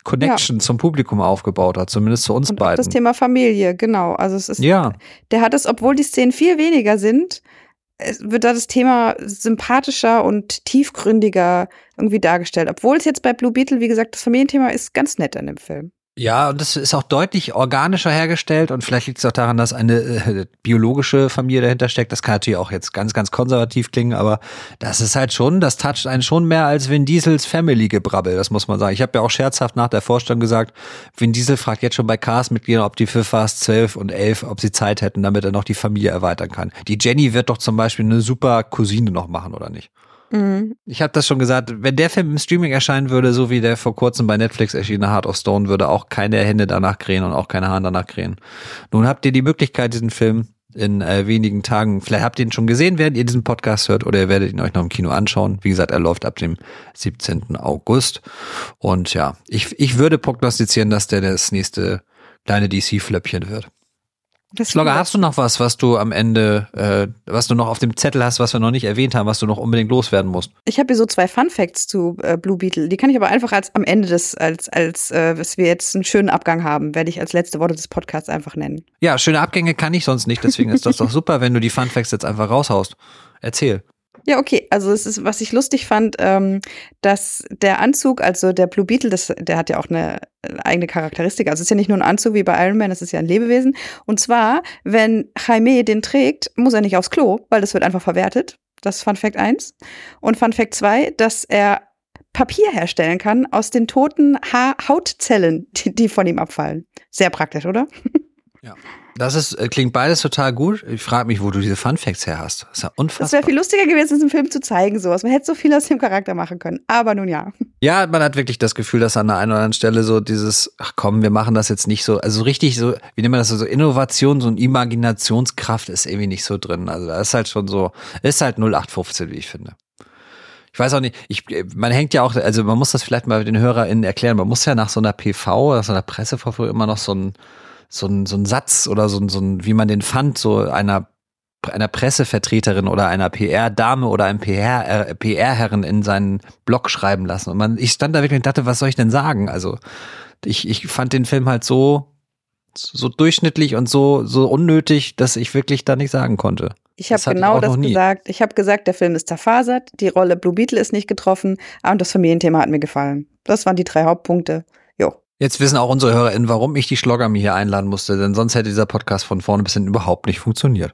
Connection ja. zum Publikum aufgebaut hat, zumindest zu uns und beiden. Das Thema Familie, genau. Also es ist, ja. der hat es, obwohl die Szenen viel weniger sind, es wird da das Thema sympathischer und tiefgründiger irgendwie dargestellt. Obwohl es jetzt bei Blue Beetle, wie gesagt, das Familienthema ist ganz nett an dem Film. Ja, und das ist auch deutlich organischer hergestellt und vielleicht liegt es auch daran, dass eine äh, biologische Familie dahinter steckt. Das kann natürlich auch jetzt ganz, ganz konservativ klingen, aber das ist halt schon, das toucht einen schon mehr als Vin Diesels Family-Gebrabbel, das muss man sagen. Ich habe ja auch scherzhaft nach der Vorstellung gesagt, Vin Diesel fragt jetzt schon bei Cast-Mitgliedern, ob die für Fast zwölf und elf, ob sie Zeit hätten, damit er noch die Familie erweitern kann. Die Jenny wird doch zum Beispiel eine super Cousine noch machen, oder nicht? Mhm. Ich habe das schon gesagt, wenn der Film im Streaming erscheinen würde, so wie der vor kurzem bei Netflix erschienene Heart of Stone, würde auch keine Hände danach krähen und auch keine Haare danach krähen. Nun habt ihr die Möglichkeit, diesen Film in äh, wenigen Tagen, vielleicht habt ihr ihn schon gesehen, während ihr diesen Podcast hört, oder ihr werdet ihn euch noch im Kino anschauen. Wie gesagt, er läuft ab dem siebzehnten August. Und ja, ich, ich würde prognostizieren, dass der das nächste kleine D C-Flöppchen wird. Schlogger, hast du noch was, was du am Ende, äh, was du noch auf dem Zettel hast, was wir noch nicht erwähnt haben, was du noch unbedingt loswerden musst? Ich habe hier so zwei Fun Facts zu äh, Blue Beetle. Die kann ich aber einfach als am Ende des, als, als, äh, dass wir jetzt einen schönen Abgang haben, werde ich als letzte Worte des Podcasts einfach nennen. Ja, schöne Abgänge kann ich sonst nicht, deswegen ist das doch super, wenn du die Fun Facts jetzt einfach raushaust. Erzähl. Ja, okay. Also es ist, was ich lustig fand, ähm, dass der Anzug, also der Blue Beetle, das, der hat ja auch eine eigene Charakteristik. Also es ist ja nicht nur ein Anzug wie bei Iron Man, das ist ja ein Lebewesen. Und zwar, wenn Jaime den trägt, muss er nicht aufs Klo, weil das wird einfach verwertet. Das ist Fun Fact eins. Und Fun Fact zwei, dass er Papier herstellen kann aus den toten ha- Hautzellen, die, die von ihm abfallen. Sehr praktisch, oder? Ja. Das ist, klingt beides total gut. Ich frage mich, wo du diese Funfacts her hast. Das ist ja unfassbar. Das wäre viel lustiger gewesen, es im Film zu zeigen, sowas. Man hätte so viel aus dem Charakter machen können. Aber nun ja. Ja, man hat wirklich das Gefühl, dass an der einen oder anderen Stelle so dieses, ach komm, wir machen das jetzt nicht so, also richtig so, wie nennt man das so, so Innovation, so eine Imaginationskraft ist irgendwie nicht so drin. Also da ist halt schon so, ist halt null acht fünfzehn, wie ich finde. Ich weiß auch nicht, ich, man hängt ja auch, also man muss das vielleicht mal den HörerInnen erklären, man muss ja nach so einer P V, nach so einer Pressevorführung immer noch so ein so ein, so ein Satz oder so ein, so ein, wie man den fand, so einer, einer Pressevertreterin oder einer P R-Dame oder einem P R, äh, P R-Herren in seinen Blog schreiben lassen. Und man, ich stand da wirklich und dachte, was soll ich denn sagen? Also, ich, ich fand den Film halt so, so durchschnittlich und so, so unnötig, dass ich wirklich da nicht sagen konnte. Ich habe genau das gesagt. Ich habe gesagt, der Film ist zerfasert, die Rolle Blue Beetle ist nicht getroffen und das Familienthema hat mir gefallen. Das waren die drei Hauptpunkte. Jo. Jetzt wissen auch unsere HörerInnen, warum ich die Schlogger mir hier einladen musste, denn sonst hätte dieser Podcast von vorne bis hinten überhaupt nicht funktioniert.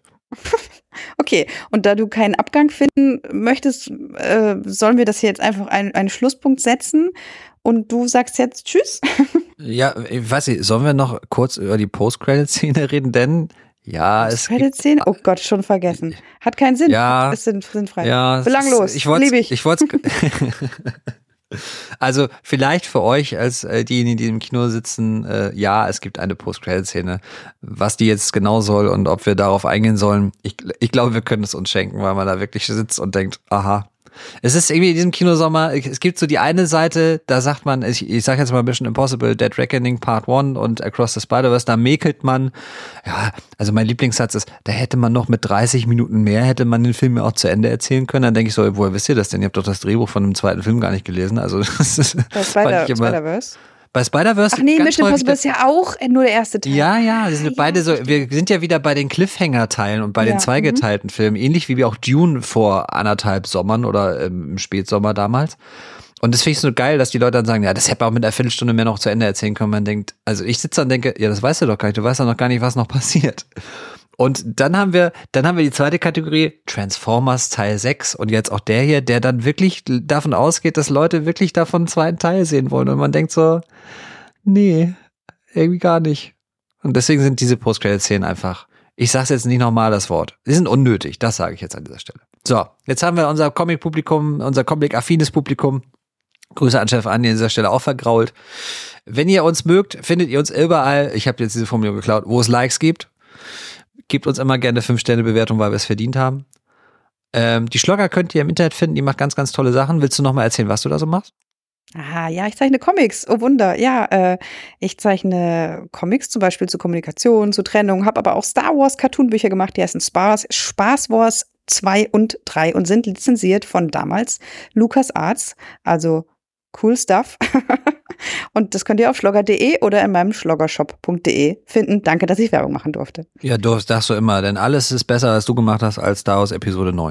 Okay, und da du keinen Abgang finden möchtest, äh, sollen wir das hier jetzt einfach einen, einen Schlusspunkt setzen und du sagst jetzt Tschüss? Ja, ich weiß nicht, sollen wir noch kurz über die Post-Credit-Szene reden, denn ja, es Post-Credit-Szene? Oh Gott, schon vergessen. Hat keinen Sinn. Ja, es sind, sind frei. Ja, belanglos, ich liebe ich. Ich wollte Also vielleicht für euch als äh, diejenigen, die im Kino sitzen, äh, ja, es gibt eine Post-Credit-Szene. Was die jetzt genau soll und ob wir darauf eingehen sollen, ich, ich glaube, wir können es uns schenken, weil man da wirklich sitzt und denkt, aha. Es ist irgendwie in diesem Kinosommer, es gibt so die eine Seite, da sagt man, ich, ich sag jetzt mal Mission Impossible, Dead Reckoning Part eins und Across the Spider-Verse, da mäkelt man, ja, also mein Lieblingssatz ist, da hätte man noch mit dreißig Minuten mehr, hätte man den Film ja auch zu Ende erzählen können. Dann denke ich so, woher wisst ihr das denn? Ihr habt doch das Drehbuch von dem zweiten Film gar nicht gelesen. Also das ist bei Spider- Spider-Verse? Bei Spider-Verse. Ach nee, Mission Impossible ist ja auch nur der erste Teil. Ja, ja, die sind ja, beide so, wir sind ja wieder bei den Cliffhanger-Teilen und bei ja, den zweigeteilten m- Filmen, ähnlich wie wir auch Dune vor anderthalb Sommern oder ähm, im Spätsommer damals. Und das finde ich so geil, dass die Leute dann sagen, ja, das hätte man auch mit einer Viertelstunde mehr noch zu Ende erzählen können. Man denkt, also ich sitze dann und denke, ja, das weißt du doch gar nicht, du weißt doch noch gar nicht, was noch passiert. Und dann haben wir, dann haben wir die zweite Kategorie, Transformers Teil sechs und jetzt auch der hier, der dann wirklich davon ausgeht, dass Leute wirklich davon einen zweiten Teil sehen wollen und man denkt so, nee, irgendwie gar nicht. Und deswegen sind diese Post-Credit-Szenen einfach, ich sag's jetzt nicht nochmal das Wort, die sind unnötig, das sage ich jetzt an dieser Stelle. So, jetzt haben wir unser Comic-Publikum, unser Comic-affines Publikum, Grüße an Chef Andi an dieser Stelle auch vergrault. Wenn ihr uns mögt, findet ihr uns überall, ich habe jetzt diese Formulierung geklaut, wo es Likes gibt. Gebt uns immer gerne fünf Sterne Bewertung, weil wir es verdient haben. Ähm, die Schlogger könnt ihr im Internet finden, die macht ganz, ganz tolle Sachen. Willst du noch mal erzählen, was du da so machst? Ah, ja, ich zeichne Comics. Oh Wunder. Ja, äh, ich zeichne Comics zum Beispiel zu Kommunikation, zu Trennung, habe aber auch Star Wars Cartoonbücher gemacht, die heißen Spaß, Spaß Wars zwei und drei und sind lizenziert von damals LucasArts, also Cool Stuff. Und das könnt ihr auf schlogger punkt de oder in meinem schloggershop punkt de finden. Danke, dass ich Werbung machen durfte. Ja, du sagst du immer, denn alles ist besser, als du gemacht hast, als Star Wars Episode neun.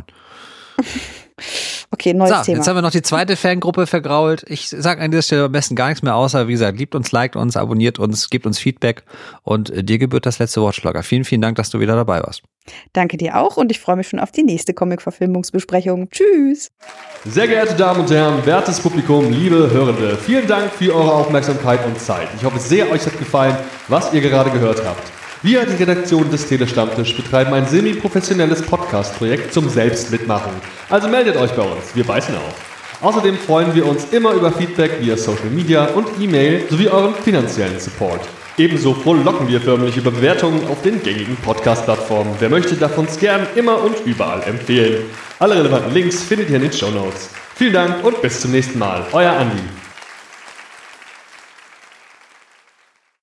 Okay, neues so, Thema. Jetzt haben wir noch die zweite Fangruppe vergrault. Ich sage an dieser Stelle am besten gar nichts mehr außer, wie gesagt, liebt uns, liked uns, abonniert uns, gebt uns Feedback und äh, dir gebührt das letzte Wort, Schlogger. Vielen, vielen Dank, dass du wieder dabei warst. Danke dir auch und ich freue mich schon auf die nächste Comic-Verfilmungsbesprechung. Tschüss! Sehr geehrte Damen und Herren, wertes Publikum, liebe Hörende, vielen Dank für eure Aufmerksamkeit und Zeit. Ich hoffe sehr, euch hat gefallen, was ihr gerade gehört habt. Wir, die Redaktion des Telestammtisch, betreiben ein semi-professionelles Podcast-Projekt zum Selbstmitmachen. Also meldet euch bei uns, wir beißen auf. Außerdem freuen wir uns immer über Feedback via Social Media und E-Mail sowie euren finanziellen Support. Ebenso frohlocken wir förmlich über Bewertungen auf den gängigen Podcast-Plattformen. Wer möchte, darf uns gern immer und überall empfehlen. Alle relevanten Links findet ihr in den Shownotes. Vielen Dank und bis zum nächsten Mal. Euer Andi.